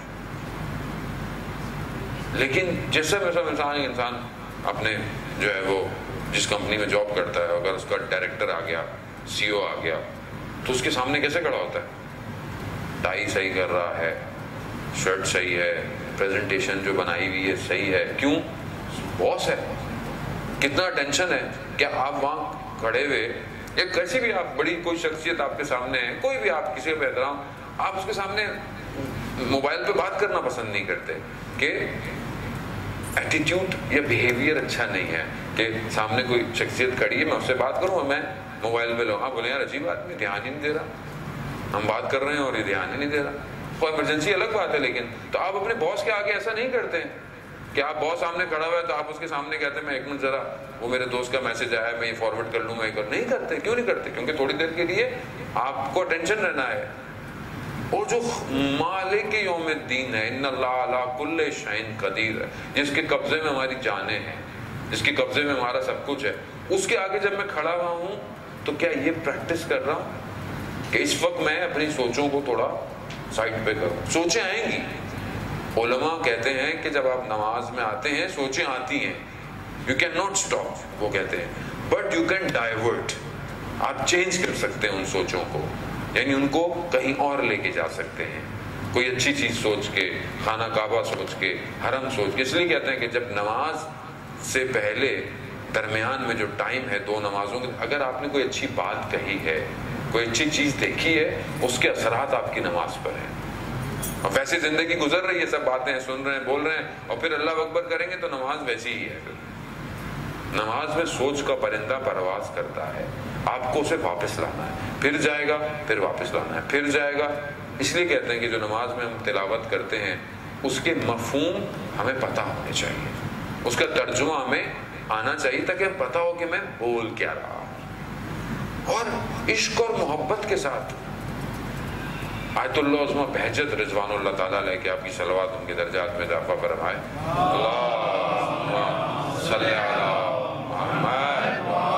[SPEAKER 1] لیکن جیسے انسان اپنے جو ہے وہ جس کمپنی میں جاب کرتا ہے، اگر اس کا ڈائریکٹر آ گیا، سی او آ گیا، تو اس کے سامنے کیسے کھڑا ہوتا ہے؟ ٹائی صحیح کر رہا ہے، شرٹ صحیح ہے، پریزنٹیشن جو بنائی ہوئی ہے صحیح ہے. کیوں؟ باس ہے. کتنا ٹینشن ہے کہ آپ وہاں کھڑے ہوئے یا کیسی بھی آپ بڑی کوئی شخصیت آپ کے سامنے ہے، کوئی بھی آپ کسی پہ احترام، آپ اس کے سامنے موبائل پہ بات کرنا پسند نہیں کرتے کہ ایٹیٹیوڈ یا بیہیویئر اچھا نہیں ہے کہ سامنے کوئی شخصیت کھڑی ہے میں اس سے بات کروں اور میں موبائل پہ لوں. آپ بولیں یار عجیب آدمی دھیان ہی نہیں دے رہا، ہم بات کر رہے ہیں اور یہ دھیان ہی نہیں دے رہا. کوئی ایمرجنسی الگ بات ہے، لیکن تو آپ اپنے باس کے آگے ایسا نہیں کرتے ہیں کہ آپ باس سامنے کھڑا ہوا ہے تو آپ اس کے سامنے کہتے ہیں میں 1 منٹ ذرا وہ میرے دوست کا میسج آیا ہے میں یہ فارورڈ کر لوں. میں نہیں کرتے. کیوں نہیں کرتے؟ کیونکہ تھوڑی دیر کے لیے آپ کو اٹینشن رہنا ہے. اور جو مالک یوم الدین ہے، ان اللہ علی کل شیء قدیر ہے، جس کے قبضے میں ہماری جانیں ہیں، جس کے قبضے میں ہمارا سب کچھ ہے، اس کے آگے جب میں کھڑا ہوا ہوں تو کیا یہ پریکٹس کر رہا ہوں کہ اس وقت میں اپنی سوچوں کو تھوڑا سائڈ پہ کروں؟ سوچیں آئیں گی. علماء کہتے ہیں کہ جب آپ نماز میں آتے ہیں سوچیں آتی ہیں، یو کین ناٹ اسٹاپ، وہ کہتے ہیں، بٹ یو کین ڈائیورٹ. آپ چینج کر سکتے ہیں ان سوچوں کو، یعنی ان کو کہیں اور لے کے جا سکتے ہیں. کوئی اچھی چیز سوچ کے، خانہ کعبہ سوچ کے، حرم سوچ کے. اس لیے کہتے ہیں کہ جب نماز سے پہلے درمیان میں جو ٹائم ہے 2 نمازوں کے، اگر آپ نے کوئی اچھی بات کہی ہے، کوئی اچھی چیز دیکھی ہے، اس کے اثرات آپ کی نماز پر ہیں. اور ویسے زندگی گزر رہی ہے، سب باتیں سن رہے ہیں، بول رہے ہیں، اور پھر اللہ اکبر کریں گے تو نماز ویسی ہی ہے. نماز میں سوچ کا پرندہ پرواز کرتا ہے، آپ کو اسے واپس لانا ہے، پھر جائے گا، پھر واپس لانا ہے، پھر جائے گا. اس لیے کہتے ہیں کہ جو نماز میں ہم تلاوت کرتے ہیں اس کے مفہوم ہمیں پتہ ہونے چاہیے، اس کا ترجمہ ہمیں آنا چاہیے تاکہ ہم پتہ ہو کہ میں بول کیا رہا ہوں. اور عشق اور محبت کے ساتھ آیت اللہ عظمہ بہجت رضوان اللہ تعالیٰ علیہ کہ آپ کی صلوات ان کے درجات میں اضافہ فرمائے. اللہم صلی علی محمد.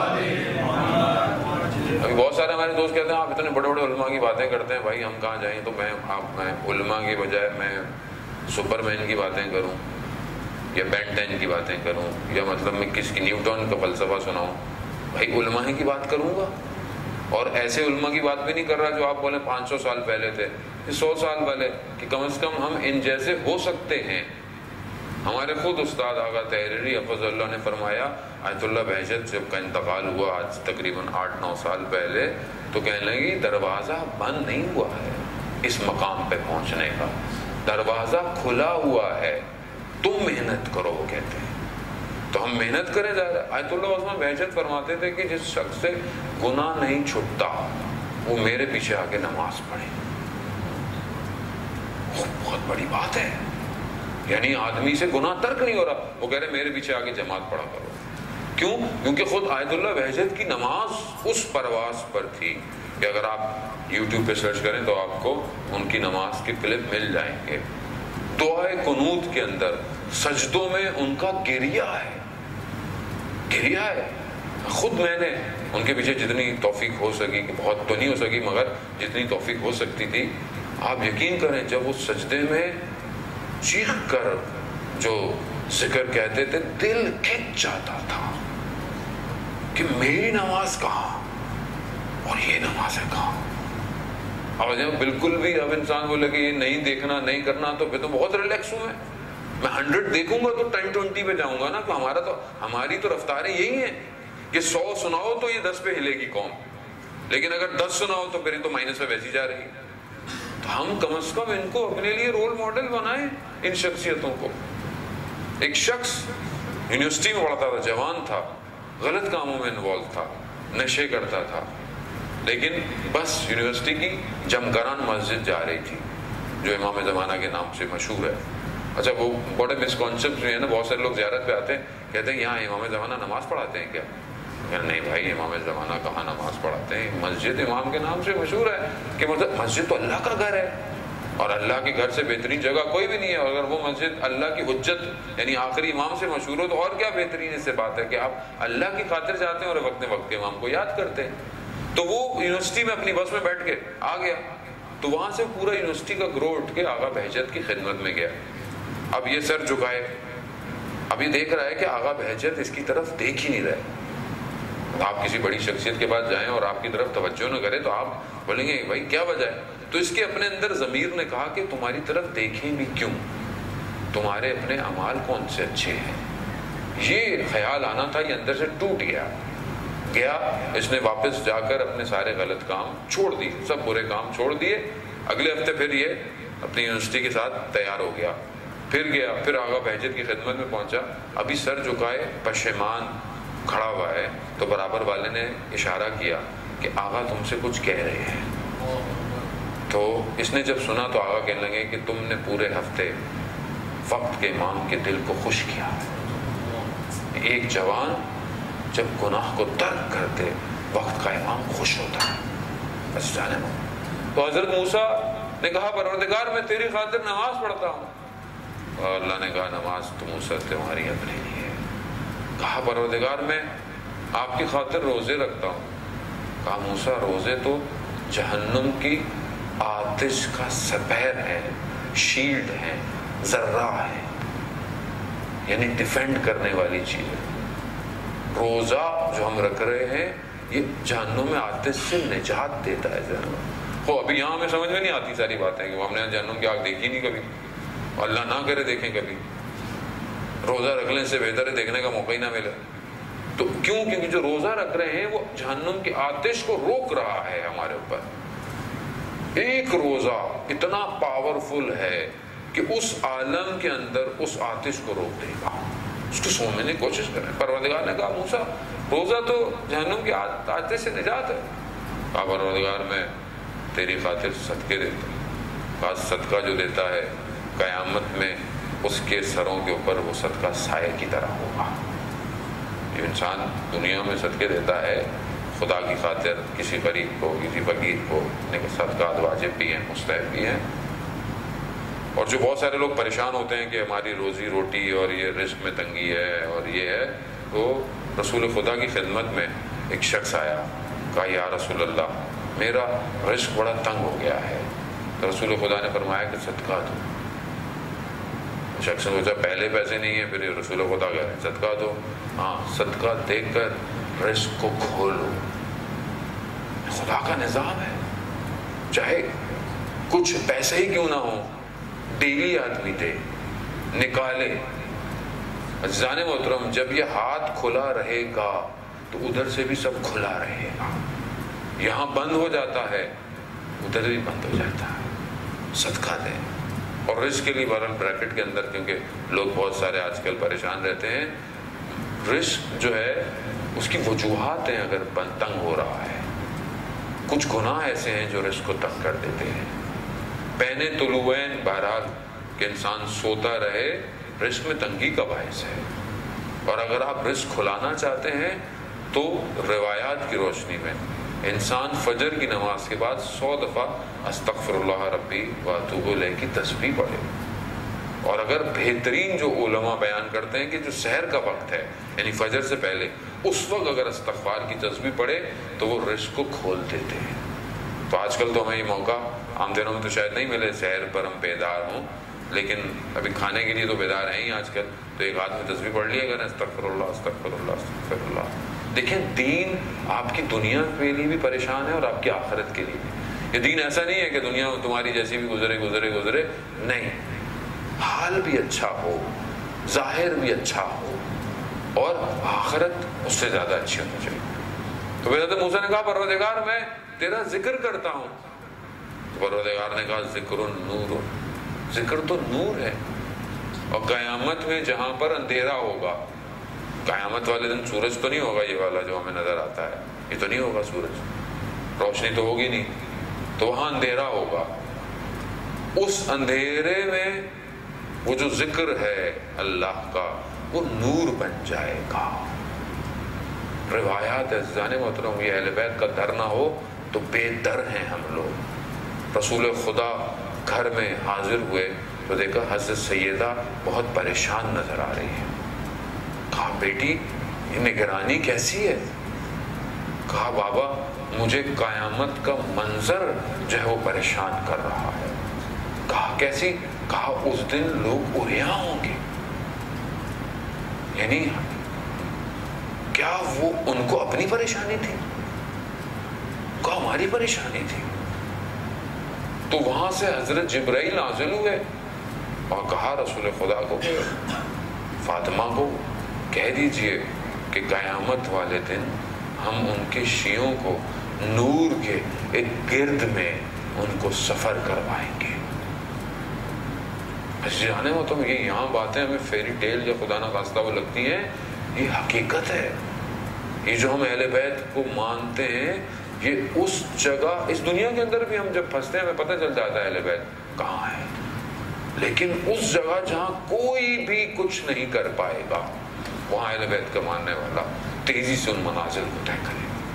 [SPEAKER 1] ابھی بہت سارے ہمارے دوست کہتے ہیں آپ اتنے بڑے بڑے علماء کی باتیں کرتے ہیں، بھائی ہم کہاں جائیں؟ تو میں علماء کی بجائے میں سپر مین کی باتیں کروں یا بین 10 کی باتیں کروں یا مطلب میں کس کی نیوٹن کا فلسفہ سناؤں؟ بھائی علماء کی بات کروں گا. اور ایسے علماء کی بات بھی نہیں کر رہا جو آپ بولیں 500 سال پہلے تھے، 100 سال پہلے، کہ کم از کم ہم ان جیسے ہو سکتے ہیں. ہمارے خود استاد آغا تحریری حفظ اللہ نے فرمایا آیت اللہ بہجت جب کا انتقال ہوا آج تقریباً 8-9 سال پہلے، تو کہنے لگی دروازہ بند نہیں ہوا ہے اس مقام پہ پہنچنے کا، دروازہ کھلا ہوا ہے، تم محنت کرو، وہ کہتے ہیں. تو ہم محنت کریں زیادہ. آیت اللہ عظمہ بہجت فرماتے تھے کہ جس شخص سے گناہ نہیں چھٹتا وہ میرے پیچھے آ کے نماز پڑھے. بہت بڑی بات ہے، یعنی آدمی سے گناہ ترک نہیں ہو رہا، وہ کہہ رہے میرے پیچھے آ کے جماعت پڑھا کرو. کیوں؟ کیونکہ خود آیت اللہ بہجت کی نماز اس پرواز پر تھی کہ اگر آپ یوٹیوب پہ سرچ کریں تو آپ کو ان کی نماز کے کلپ مل جائیں گے. دعائے قنوت کے اندر سجدوں میں ان کا گریہ ہے. خود میں نے ان کے پیچھے جتنی توفیق ہو سکی، کہ بہت تو نہیں ہو سکی مگر جتنی توفیق ہو سکتی تھی، آپ یقین کریں جب وہ سجدے میں چیخ کر جو ذکر کہتے تھے دل کھنچ جاتا تھا کہ میری نماز کہاں اور یہ نماز ہے کہاں. اب جب بالکل بھی اب انسان بولے کہ یہ نہیں دیکھنا نہیں کرنا تو پھر تو بہت ریلیکس ہوں. میں 100 دیکھوں گا تو 10-20 پہ جاؤں گا نا. تو ہماری تو رفتاریں یہی ہیں کہ 100 سناؤ تو یہ 10 پہ ہلے گی قوم، لیکن اگر 10 سناؤ تو پھر تو مائنس پہ ویسی جا رہی ہے. تو ہم کم از کم ان کو اپنے لیے رول ماڈل بنائیں، ان شخصیتوں کو. ایک شخص یونیورسٹی میں پڑھتا تھا، جوان تھا، غلط کاموں میں انوالو تھا، نشے کرتا تھا، لیکن بس یونیورسٹی کی جمگران مسجد جا رہی تھی جو امام زمانہ کے نام سے مشہور ہے. اچھا وہ بڑے مسکانسیپٹ جو ہے نا، بہت سارے لوگ زیارت پہ آتے ہیں کہتے ہیں یہاں امام زمانہ نماز پڑھاتے ہیں کیا؟ نہیں بھائی، امام زمانہ کہاں نماز پڑھاتے ہیں، مسجد امام کے نام سے مشہور ہے. کہ مطلب مسجد تو اللہ کا گھر ہے اور اللہ کے گھر سے بہترین جگہ کوئی بھی نہیں ہے. اگر وہ مسجد اللہ کی حجت یعنی آخری امام سے مشہور ہو تو اور کیا بہترین اس سے بات ہے کہ آپ اللہ کی خاطر جاتے ہیں اور وقت کے امام کو یاد کرتے ہیں. تو وہ یونیورسٹی میں اپنی بس میں بیٹھ کے آ گیا، تو وہاں سے پورا یونیورسٹی کا گروہ اٹھ کے آغا بہجت کی خدمت میں گیا. اب یہ سر جھکائے، اب یہ دیکھ رہا ہے کہ آغا بہجت اس کی طرف دیکھ ہی نہیں رہے. آپ کسی بڑی شخصیت کے پاس جائیں اور آپ کی طرف توجہ نہ کرے تو آپ بولیں گے بھائی کیا وجہ ہے. تو اس کے اپنے اندر ضمیر نے کہا کہ تمہاری طرف دیکھیں بھی کیوں، تمہارے اپنے اعمال کون سے اچھے ہیں. یہ خیال آنا تھا، یہ اندر سے ٹوٹ گیا. اس نے واپس جا کر اپنے سارے غلط کام چھوڑ دیے، سب برے کام چھوڑ دیے. اگلے ہفتے پھر یہ اپنی یونیورسٹی کے ساتھ تیار ہو گیا، پھر گیا، پھر آغا بہجت کی خدمت میں پہنچا. ابھی سر جھکائے پشیمان کھڑا ہوا ہے تو برابر والے نے اشارہ کیا کہ آغا تم سے کچھ کہہ رہے ہیں. تو اس نے جب سنا تو آغا کہنے لگے کہ تم نے پورے ہفتے وقت کے امام کے دل کو خوش کیا. ایک جوان جب گناہ کو ترک کرتے وقت کا امام خوش ہوتا ہے. بس جانے دو. تو حضرت موسیٰ نے کہا پروردگار میں تیری خاطر نماز پڑھتا ہوں. اور اللہ نے کہا نماز تو موسیٰ تمہاری اپنے لیے ہے. کہا پروردگار میں آپ کی خاطر روزے رکھتا ہوں. کہا موسیٰ روزے تو جہنم کی آتش کا سپیر ہے، شیلڈ ہے، ذرہ ہے، یعنی ڈیفینڈ کرنے والی چیز ہے. روزہ جو ہم رکھ رہے ہیں یہ جہنم میں آتش سے نجات دیتا ہے. ابھی یہاں ہمیں سمجھ میں نہیں آتی ساری باتیں کہ ہم نے جہنم کی آگ دیکھی نہیں کبھی، اللہ نہ کرے دیکھیں کبھی. روزہ رکھ لیں سے بہتر ہے دیکھنے کا موقع ہی نہ ملے. تو کیوں؟ کیونکہ جو روزہ رکھ رہے ہیں وہ جہنم کی آتش کو روک رہا ہے ہمارے اوپر. ایک روزہ اتنا پاورفل ہے کہ اس عالم کے اندر اس آتش کو روک دے گا. اس کو سمجھنے کی کوشش کریں. پروردگار نے کہا موسیٰ روزہ تو جہنم کی آتش سے نجات ہے. کہا پروردگار میں تیری خاطر صدقے دیتا ہوں. کہا صدقہ جو دیتا ہے قیامت میں اس کے سروں کے اوپر وہ صدقہ سائے کی طرح ہوگا. جو انسان دنیا میں صدقے دیتا ہے خدا کی خاطر کسی غریب کو، کسی فقیر کو، صدقات واجب بھی ہیں، مستحب بھی ہیں. اور جو بہت سارے لوگ پریشان ہوتے ہیں کہ ہماری روزی روٹی اور یہ رزق میں تنگی ہے اور یہ ہے، تو رسول خدا کی خدمت میں ایک شخص آیا. کہا یا رسول اللہ میرا رزق بڑا تنگ ہو گیا ہے. تو رسول خدا نے فرمایا کہ صدقہ دو. شخص نے سوچا پہلے پیسے نہیں ہیں، پھر رسول خدا کہہ رہے ہیں صدقہ دو. ہاں صدقہ دے کر رزق کو کھولو. خدا کا نظام ہے، چاہے کچھ پیسے ہی کیوں نہ ہو ڈیلی آدمی دے، نکالے. عزیزان محترم جب یہ ہاتھ کھلا رہے گا تو ادھر سے بھی سب کھلا رہے گا. یہاں بند ہو جاتا ہے ادھر بھی بند ہو جاتا ہے. صدقہ دیں. اور رزق کے لیے بہرحال بریکٹ کے اندر، کیونکہ لوگ بہت سارے آج کل پریشان رہتے ہیں، رزق جو ہے اس کی وجوہات ہیں. اگر تنگ ہو رہا ہے، کچھ گناہ ایسے ہیں جو رزق کو تنگ کر دیتے ہیں. پہنے طلوعین بہرحال کہ انسان سوتا رہے رزق میں تنگی کا باعث ہے. اور اگر آپ رزق کھلانا چاہتے ہیں تو روایات کی روشنی میں انسان فجر کی نماز کے بعد 100 دفعہ استغفر اللہ ربی واتوب الیہ کی تسبیح پڑھے. اور اگر بہترین جو علماء بیان کرتے ہیں کہ جو سحر کا وقت ہے یعنی فجر سے پہلے اس وقت اگر استغفار کی تسبیح پڑھے تو وہ رزق کو کھول دیتے ہیں. تو آج کل تو ہمیں یہ موقع عام دنوں میں تو شاید نہیں ملے سحر پر ہم بیدار ہوں، لیکن ابھی کھانے کے لیے تو بیدار ہیں ہی آج کل. تو ایک ہاتھ میں تسبیح پڑھ لیا کریں استغفر اللہ استغفر اللہ استغفر اللہ. دیکھیں دین آپ کی دنیا کے لیے بھی پریشان ہے اور آپ کی آخرت کے لیے بھی. یہ دین ایسا نہیں ہے کہ دنیا تمہاری جیسی بھی گزرے نہیں، حال بھی اچھا ہو، ظاہر بھی اچھا ہو اور آخرت اس سے زیادہ اچھی ہونی چاہیے. تو حضرت موسیٰ نے کہا پروردگار میں تیرا ذکر کرتا ہوں. تو پروردگار نے کہا ذکر نور، ذکر تو نور ہے. اور قیامت میں جہاں پر اندھیرا ہوگا، قیامت والے دن سورج تو نہیں ہوگا یہ والا جو ہمیں نظر آتا ہے، یہ تو نہیں ہوگا سورج، روشنی تو ہوگی نہیں، تو وہاں اندھیرا ہوگا. اس اندھیرے میں وہ جو ذکر ہے اللہ کا وہ نور بن جائے گا. روایات عزیزان محترم، یہ اہل بیت کا در نہ ہو تو بے در ہیں ہم لوگ. رسول خدا گھر میں حاضر ہوئے تو دیکھا حضرت سیدہ بہت پریشان نظر آ رہی ہے. کہا بیٹی یہ نگرانی کیسی ہے؟ کہا بابا مجھے قیامت کا منظر جو ہے وہ پریشان کر رہا ہے. کہا کیسی؟ کہا اس دن لوگ عریاں ہوں گے. یعنی کیا وہ ان کو اپنی پریشانی تھی؟ کہا ہماری پریشانی تھی. تو وہاں سے حضرت جبرائیل نازل ہوئے اور کہا رسول خدا کو فاطمہ کو کہہ دیجئے کہ قیامت والے دن ہم ان کے شیعوں کو نور کے ایک گرد میں ان کو سفر کروائیں گے. جانے ہو تو یہ یہاں باتیں ہمیں فیری ٹیل یا خدا نہ خواستہ وہ لگتی ہیں، یہ حقیقت ہے. یہ جو ہم اہل بیت کو مانتے ہیں یہ اس جگہ، اس دنیا کے اندر بھی ہم جب پھنستے ہیں ہمیں پتہ چل جاتا ہے اہل بیت کہاں ہے، لیکن اس جگہ جہاں کوئی بھی کچھ نہیں کر پائے گا وہاں اہل بیت کا ماننے والا تیزی سے ان منازل کو طے کرے گا.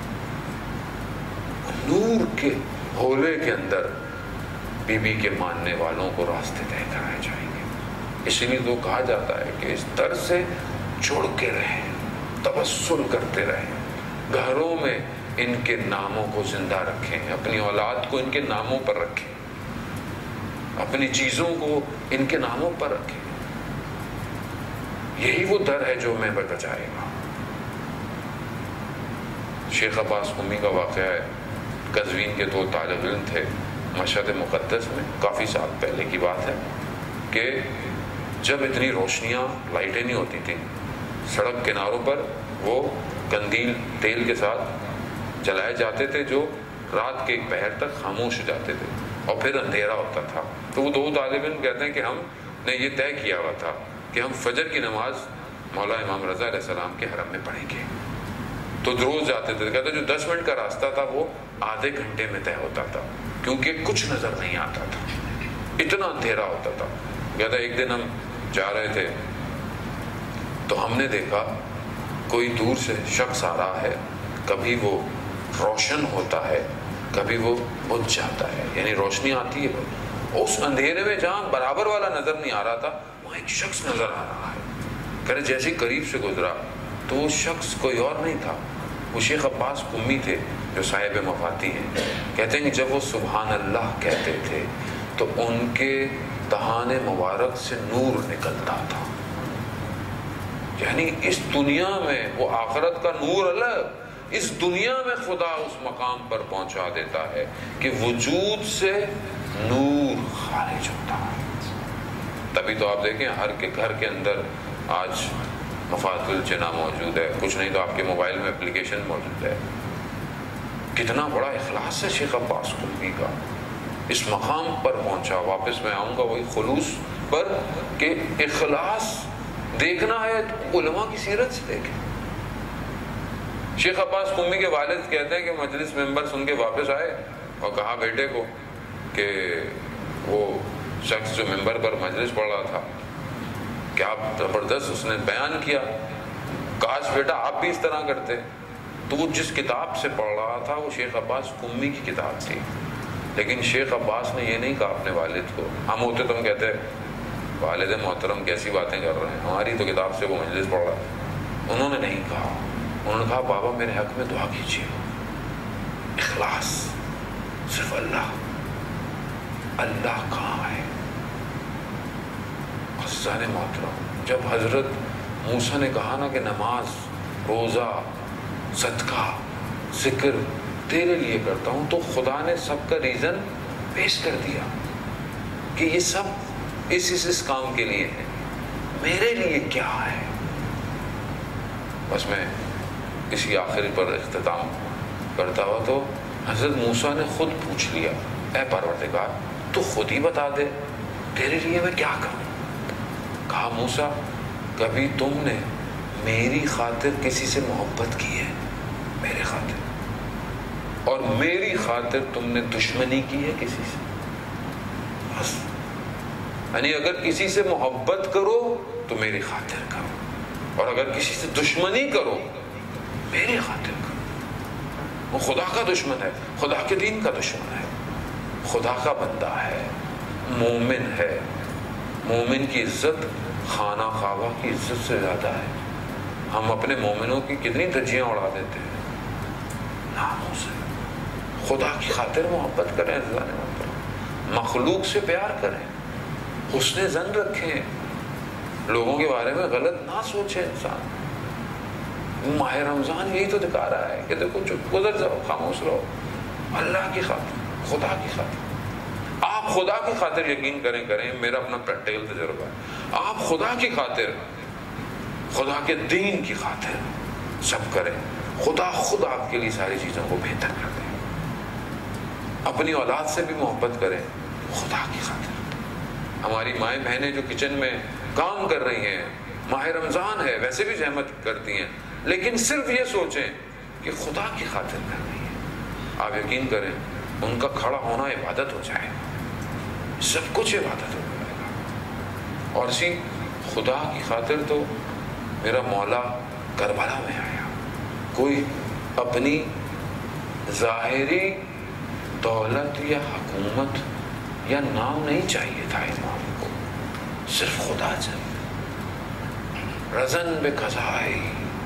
[SPEAKER 1] نور کے ہولے کے اندر بی بی کے ماننے والوں کو راستے طے کرائے جائیں گے. اسی لیے تو کہا جاتا ہے کہ اس در سے جڑ کے رہیں، توسل کرتے رہیں، گھروں میں ان کے ناموں کو زندہ رکھیں، اپنی اولاد کو ان کے ناموں پر رکھیں، اپنی چیزوں کو ان کے ناموں پر رکھیں. یہی وہ در ہے جو ہمیں بچائے گا. شیخ عباس قمی کا واقعہ ہے. قزوین کے دو طالب علم تھے مشہد مقدس میں، کافی سال پہلے کی بات ہے، کہ جب اتنی روشنیاں لائٹیں نہیں ہوتی تھیں، سڑک کناروں پر وہ قندیل تیل کے ساتھ جلائے جاتے تھے جو رات کے ایک پہر تک خاموش ہو جاتے تھے اور پھر اندھیرا ہوتا تھا. تو وہ دو طالب علم کہتے ہیں کہ ہم نے یہ طے کیا ہوا تھا کہ ہم فجر کی نماز مولا امام رضا علیہ السلام کے حرم میں پڑھیں گے. تو روز جاتے تھے. کہتے جو 10 منٹ کا راستہ تھا وہ آدھے گھنٹے میں طے ہوتا تھا کیونکہ کچھ نظر نہیں آتا تھا، اتنا اندھیرا ہوتا تھا. کہتا ایک دن ہم جا رہے تھے تو ہم نے دیکھا کوئی دور سے شخص آ رہا ہے، کبھی وہ روشن ہوتا ہے کبھی وہ بجھ جاتا ہے، یعنی روشنی آتی ہے. اس اندھیرے میں جہاں برابر والا نظر نہیں آ رہا تھا وہاں ایک شخص نظر آ رہا ہے. کہہ رہے جیسے قریب سے گزرا تو وہ شخص کوئی اور نہیں تھا، وہ شیخ عباس قمی تھے جو صاحب مفاتی ہیں. کہتے ہیں کہ جب وہ سبحان اللہ کہتے تھے تو ان کے دہان مبارک سے نور نکلتا تھا. یعنی اس دنیا میں وہ آخرت کا نور الگ، اس دنیا میں خدا اس مقام پر پہنچا دیتا ہے کہ وجود سے نور خارج ہوتا ہے. تبھی تو آپ دیکھیں ہر کے گھر کے اندر آج مفاتل الجنا موجود ہے، کچھ نہیں تو آپ کے موبائل میں اپلیکیشن موجود ہے. کتنا بڑا اخلاص ہے شیخ عباس قمی کا، اس مقام پر پہنچا. واپس میں آؤں گا وہی خلوص پر کہ اخلاص دیکھنا ہے تو علماء کی سیرت سے دیکھیں. شیخ عباس قمی کے والد کہتے ہیں کہ مجلس ممبر سن کے واپس آئے اور کہا بیٹے کو کہ وہ شخص جو ممبر پر مجلس پڑھ رہا تھا کیا زبردست اس نے بیان کیا. کاش بیٹا آپ بھی اس طرح کرتے. تو وہ جس کتاب سے پڑھ رہا تھا وہ شیخ عباس قمی کی کتاب تھی، لیکن شیخ عباس نے یہ نہیں کہا اپنے والد کو. ہم ہوتے تو ہم کہتے والد محترم کیسی باتیں کر رہے ہیں، ہماری تو کتاب سے وہ مجلس پڑھ رہا ہے. انہوں نے نہیں کہا، انہوں نے کہا بابا میرے حق میں دعا کیجیے، اخلاص صرف اللہ. اللہ کہاں ہے؟ عزیزان محترم، جب حضرت موسیٰ نے کہا نا کہ نماز، روزہ، صدقہ، ذکر تیرے لیے کرتا ہوں، تو خدا نے سب کا ریزن پیش کر دیا کہ یہ سب اس کام کے لیے ہے، میرے لیے کیا ہے. بس میں اسی آخری پر اختتام کرتا ہوا تو حضرت موسیٰ نے خود پوچھ لیا، اے پروردگار تو خود ہی بتا دے تیرے لیے میں کیا کروں. کہا موسیٰ کبھی تم نے میری خاطر کسی سے محبت کی ہے؟ میرے خاطر. اور میری خاطر تم نے دشمنی کی ہے کسی سے؟ بس. یعنی اگر کسی سے محبت کرو تو میری خاطر کرو، اور اگر کسی سے دشمنی کرو میری خاطر کرو. وہ خدا کا دشمن ہے، خدا کے دین کا دشمن ہے، خدا کا بندہ ہے، مومن ہے. مومن کی عزت خانہ کعبہ کی عزت سے زیادہ ہے. ہم اپنے مومنوں کی کتنی دھجیاں اڑا دیتے ہیں ناموس ہے. خدا کی خاطر محبت کریں، مخلوق سے پیار کریں، حسن ظن رکھیں، لوگوں کے بارے میں غلط نہ سوچیں. انسان ماہ رمضان یہی تو دکھا رہا ہے کہ دیکھو چپ گزر جاؤ، خاموش رہو، اللہ کی خاطر، خدا کی خاطر. آپ خدا کی خاطر یقین کریں، میرا اپنا پریکٹیکل تجربہ ہے. آپ خدا کی خاطر، خدا کے دین کی خاطر سب کریں، خدا خود آپ کے لیے ساری چیزوں کو بہتر کر دے. اپنی اولاد سے بھی محبت کریں خدا کی خاطر. ہماری مائیں بہنیں جو کچن میں کام کر رہی ہیں، ماہ رمضان ہے ویسے بھی زحمت کرتی ہیں، لیکن صرف یہ سوچیں کہ خدا کی خاطر کر رہی ہیں. آپ یقین کریں ان کا کھڑا ہونا عبادت ہو جائے، سب کچھ عبادت ہو جائے گا. اور اسی خدا کی خاطر تو میرا مولا کربلا میں آیا. کوئی اپنی ظاہری دولت یا حکومت یا نام نہیں چاہیے تھا امام کو، صرف خدا چاہیے. رزن بے قضائی.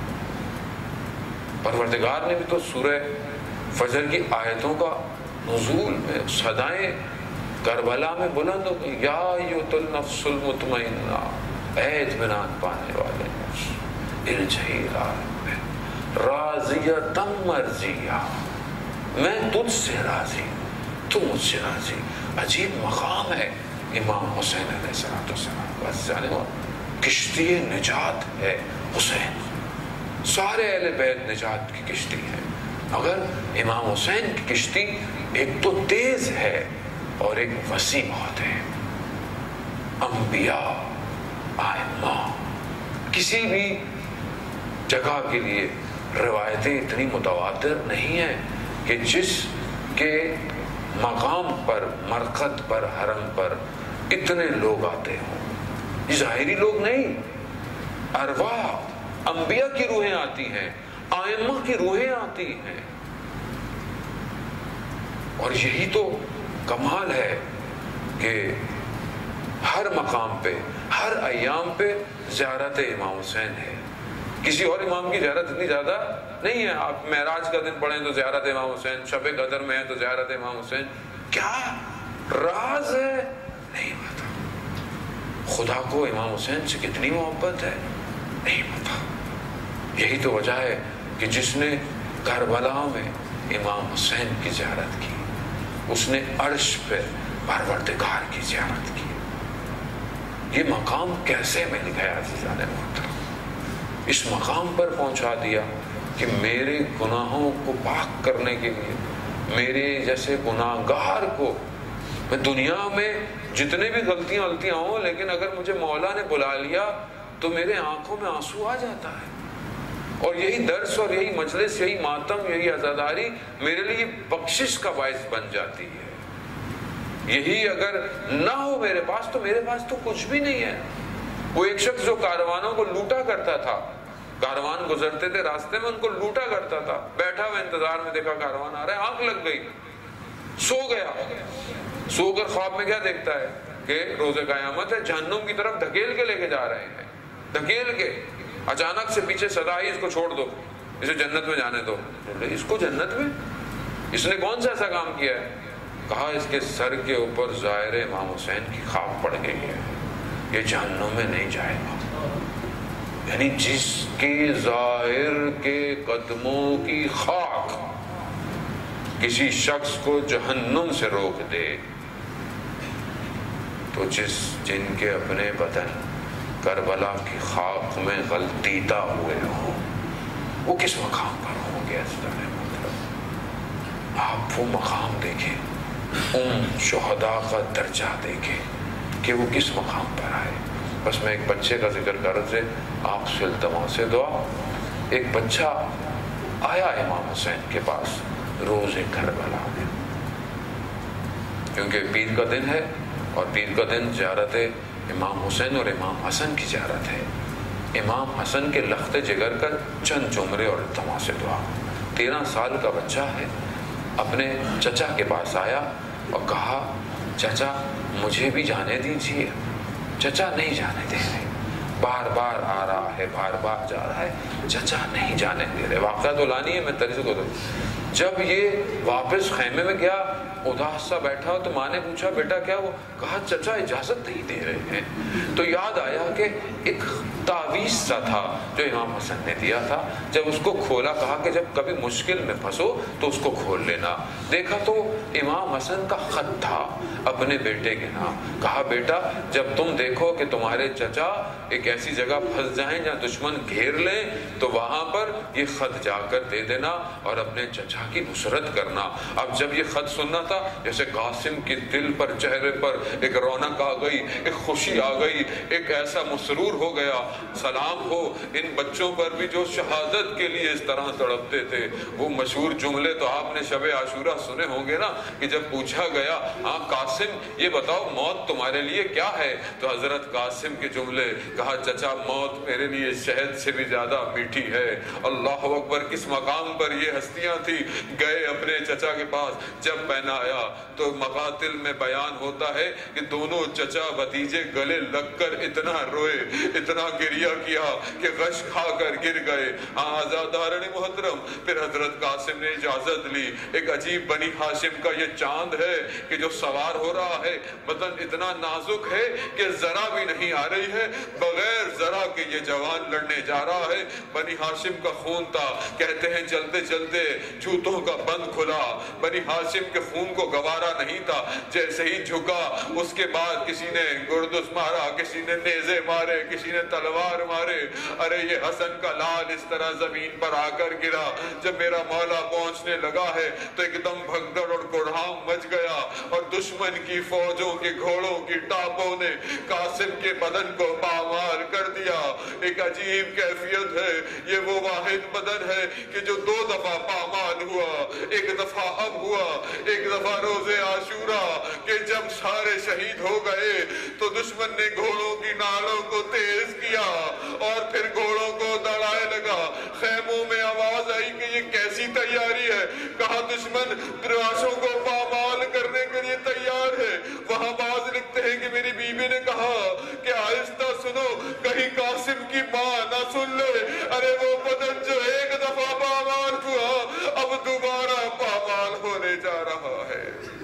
[SPEAKER 1] پروردگار نے بھی تو سورہ فجر کی آیتوں کا نزول میں صدائیں کربلا میں بلند ہو گئی. یا ایھا النفس المطمئنہ، اے اطمینان پانے والے نفس، ارجعی الی ربک راضیۃ مرضیہ، میں تجھ سے راضی، تو مجھ سے راضی. عجیب مقام ہے امام حسین علیہ السلام. بس جانے کشتی نجات ہے حسین. سارے اہل بیت نجات کی کشتی ہے، مگر امام حسین کی کشتی ایک تو تیز ہے اور ایک وسیع بہت ہے. انبیاء، ائمہ، کسی بھی جگہ کے لیے روایتیں اتنی متواتر نہیں ہیں کہ جس کے مقام پر، مرقد پر، حرم پر اتنے لوگ آتے ہوں. یہ ظاہری لوگ نہیں، ارواح، انبیاء کی روحیں آتی ہیں، ائمہ کی روحیں آتی ہیں. اور یہی تو کمال ہے کہ ہر مقام پہ، ہر ایام پہ زیارت امام حسین ہے. کسی اور امام کی زیارت اتنی زیادہ نہیں ہے. آپ معراج کا دن پڑھیں تو زیارت امام حسین، شب قدر میں ہے تو زیارت امام حسین. کیا راز ہے نہیں پتا. خدا کو امام حسین سے کتنی محبت ہے نہیں پتا. یہی تو وجہ ہے کہ جس نے کربلا میں امام حسین کی زیارت کی، اس نے عرش پہ پروردگار کی زیارت کی. یہ مقام کیسے مل گیا عزیزان محترم؟ اس مقام پر پہنچا دیا کہ میرے گناہوں کو پاک کرنے کے لیے، میرے جیسے گناہگار کو، میں دنیا میں جتنے بھی غلطیاں ہوں، لیکن اگر مجھے مولا نے بلا لیا تو میرے آنکھوں میں آنسو آ جاتا ہے. اور یہی درس اور یہی مجلس، یہی ماتم، یہی عزاداری میرے لیے بخشش کا باعث بن جاتی ہے. یہی اگر نہ ہو میرے پاس تو کچھ بھی نہیں ہے. وہ ایک شخص جو کاروانوں کو لوٹا کرتا تھا، کاروان گزرتے تھے راستے میں ان کو لوٹا کرتا تھا. بیٹھا ہوا انتظار میں دیکھا کاروان آ رہا ہے, آنکھ لگ گئی, سو گیا. سو کر خواب میں کیا دیکھتا ہے کہ روز قیامت ہے, جہنم کی طرف دھکیل کے لے کے جا رہے ہیں, دھکیل کے. اچانک سے پیچھے صدا آئی, اس کو چھوڑ دو, اسے جنت میں جانے دو. اس کو جنت میں؟ اس نے کون سا ایسا کام کیا ہے؟ کہا اس کے سر کے اوپر ظاہر امام حسین کی خاک پڑ گئی ہے, یہ جہنم میں نہیں جائے گا. یعنی جس کے ظاہر کے قدموں کی خاک کسی شخص کو جہنم سے روک دے, تو جن کے اپنے بدن کربلا کی خاک میں غلطیدہ ہوئے ہوں, وہ کس مقام پر ہوں گے؟ آپ وہ مقام دیکھیں, ان شہداء کا درجہ دیکھیں کہ وہ کس مقام پر آئے. بس میں ایک بچے کا ذکر کر رہے, آپ سے التماس دعا. ایک بچہ آیا امام حسین کے پاس روز کربلا میں, کیونکہ پیر کا دن ہے اور پیر کا دن زیارت امام حسین اور امام حسن کی زیارت ہے. امام حسن کے لخت جگر کا چند جمرے اور التماس دعا. 13 سال کا بچہ ہے, اپنے چچا کے پاس آیا اور کہا چچا مجھے بھی جانے دیجیے. چچا نہیں جانے دے رہے, بار بار آ رہا ہے, بار بار جا رہا ہے, چچا نہیں جانے دے رہے. واقعہ تو لانی ہے, میں طریقے کو دوں. جب یہ واپس خیمے میں گیا, اداس سا بیٹھا, تو ماں نے پوچھا بیٹا کیا ہوا؟ کہا چچا اجازت نہیں دے رہے ہیں. تو یاد آیا کہ ایک تعویذ سا تھا جو امام حسن نے دیا تھا. جب اس کو کھولا, کہا کہ جب کبھی مشکل میں پھنسو تو اس کو کھول لینا. دیکھا تو امام حسن کا خط تھا اپنے بیٹے کے نام. کہا بیٹا جب تم دیکھو کہ تمہارے چچا ایک ایسی جگہ پھنس جائیں جہاں دشمن گھیر لیں, تو وہاں پر یہ خط جا کر دے دینا اور اپنے چچا کی نصرت کرنا. اب جب یہ خط سننا تھا, جیسے قاسم کے دل پر, چہرے پر ایک رونق آ گئی, ایک خوشی آ گئی, ایک ایسا مسرور ہو گیا. سلام ہو ان بچوں پر بھی جو شہادت کے لیے اس طرح تڑپتے تھے. وہ مشہور جملے تو آپ نے شب عاشورہ سنے ہوں گے نا, کہ جب پوچھا گیا ہاں قاسم یہ بتاؤ موت تمہارے لیے کیا ہے, تو حضرت قاسم کے جملے, کہا چچا موت میرے لیے شہد سے بھی زیادہ میٹھی ہے. اللہ اکبر, کس مقام پر یہ ہستیاں تھی. گئے اپنے چچا کے پاس, جب پہنا آیا تو مقاتل میں بیان ہوتا ہے کہ دونوں چچا بھتیجے گلے لگ کر اتنا روئے, اتنا گریہ کیا کہ غش کھا کر گر گئے. آزادارن محترم, پھر حضرت قاسم نے اجازت لی. ایک عجیب بنی ہاشم کا یہ چاند ہے کہ جو سوار ہو رہا ہے, بدن اتنا نازک ہے کہ ذرا بھی نہیں آ رہی ہے, بغیر ذرا کہ یہ جوان لڑنے جا رہا ہے. بنی ہاشم کا خون تھا, کہتے ہیں چلتے چلتے جوتوں کا بند کھلا. بنی ہاشم کے خون کو گوارا نہیں تھا, جیسے ہی جھکا اس کے بعد کسی نے گردس مارا, کسی نے نیزے مارے, کسی نے تلوار مارے. ارے یہ حسن کا لال اس طرح زمین پر آ کر گرا. جب میرا مولا پہنچنے لگا ہے تو ایک دم بھگدڑ اور کوڑھام مچ گیا, اور دشمن کی فوجوں کے گھوڑوں کی ٹاپوں نے قاسم کے بدن کو پامال کر دیا. ایک عجیب کیفیت ہے, یہ وہ واحد بدن ہے کہ جو 2 دفعہ پامال ہوا. ایک دفعہ اب ہوا, ایک دفعہ روز عاشورہ, کہ جب سارے شہید ہو گئے تو دشمن نے گھوڑوں کی نالوں کو تیز کیا اور پھر گھوڑوں کو دوڑائے لگا. خیموں میں آواز آئی کہ یہ کیسی تیاری ہے. کہا دشمن لاشوں کو پامال کرنے کے لیے تیار ہے. وہاں باز لکھتے ہیں کہ میری بیوی نے کہا کہ آہستہ سنو, کہیں قاسم کی ماں نہ سن لے. ارے وہ بدن جو ایک دفعہ پامال ہوا اب دوبارہ پامال ہونے جا رہا ہے.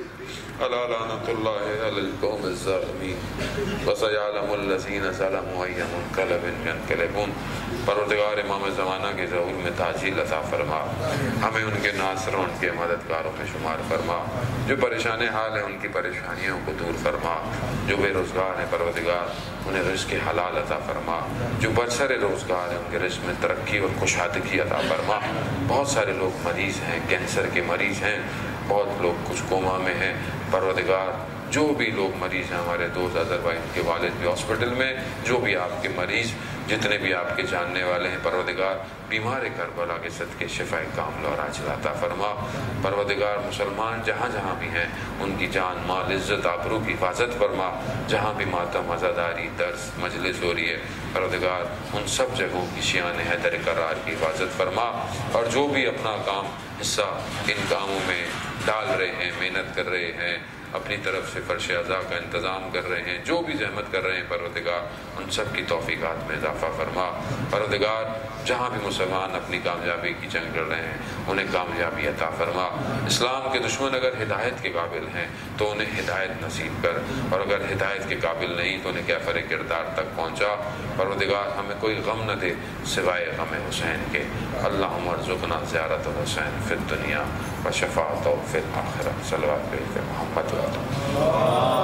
[SPEAKER 1] الا لعنۃ اللہ علی القوم الظالمین وسیعلم الذین ظلموا ای منقلب ینقلبون. پروردگار امام زمانہ کے ظہور میں تعجیل عطا فرما, ہمیں ان کے ناصروں, ان کے مددگاروں میں شمار فرما. جو پریشان حال ہیں ان کی پریشانیوں کو دور فرما. جو بے روزگار ہیں پروردگار انہیں رزق حلال عطا فرما. جو برسر روزگار ہیں ان کے رزق میں ترقی اور کشادگی عطا فرما. بہت سارے لوگ مریض ہیں, کینسر کے مریض ہیں, بہت لوگ کچھ کوما میں ہیں. پروردگار جو بھی لوگ مریض ہیں ہمارے دوست اظہر بھائی، ان کے والد بھی ہاسپٹل میں، جو بھی آپ کے مریض جتنے بھی آپ کے جاننے والے ہیں پروردگار بیمار کربلا کے صدقے شفائے کامل اور عاجل عطا فرما۔ پروردگار مسلمان جہاں جہاں بھی ہیں ان کی جان مال عزت آبرو کی حفاظت فرما۔ جہاں بھی ماتم عزاداری درس مجلس ہو رہی ہے پروردگار ان سب جگہوں کی شیان حیدر قرار کی حفاظت فرما، اور جو بھی اپنا کام حصہ ان کاموں میں ڈال رہے ہیں، محنت کر رہے ہیں، اپنی طرف سے فرش اعضاء کا انتظام کر رہے ہیں، جو بھی زحمت کر رہے ہیں پروردگار ان سب کی توفیقات میں اضافہ فرما۔ پروردگار جہاں بھی مسلمان اپنی کامیابی کی جنگ لڑ رہے ہیں انہیں کامیابی عطا فرما۔ اسلام کے دشمن اگر ہدایت کے قابل ہیں تو انہیں ہدایت نصیب کر، اور اگر ہدایت کے قابل نہیں تو انہیں کیفر کردار تک پہنچا۔ پروردگار ہمیں کوئی غم نہ دے سوائے غم حسین کے۔ اللہم ارزقنا زیارت الحسین فی الدنیا و شفاعتہ فی الآخرہ۔ صلوات پہ محمد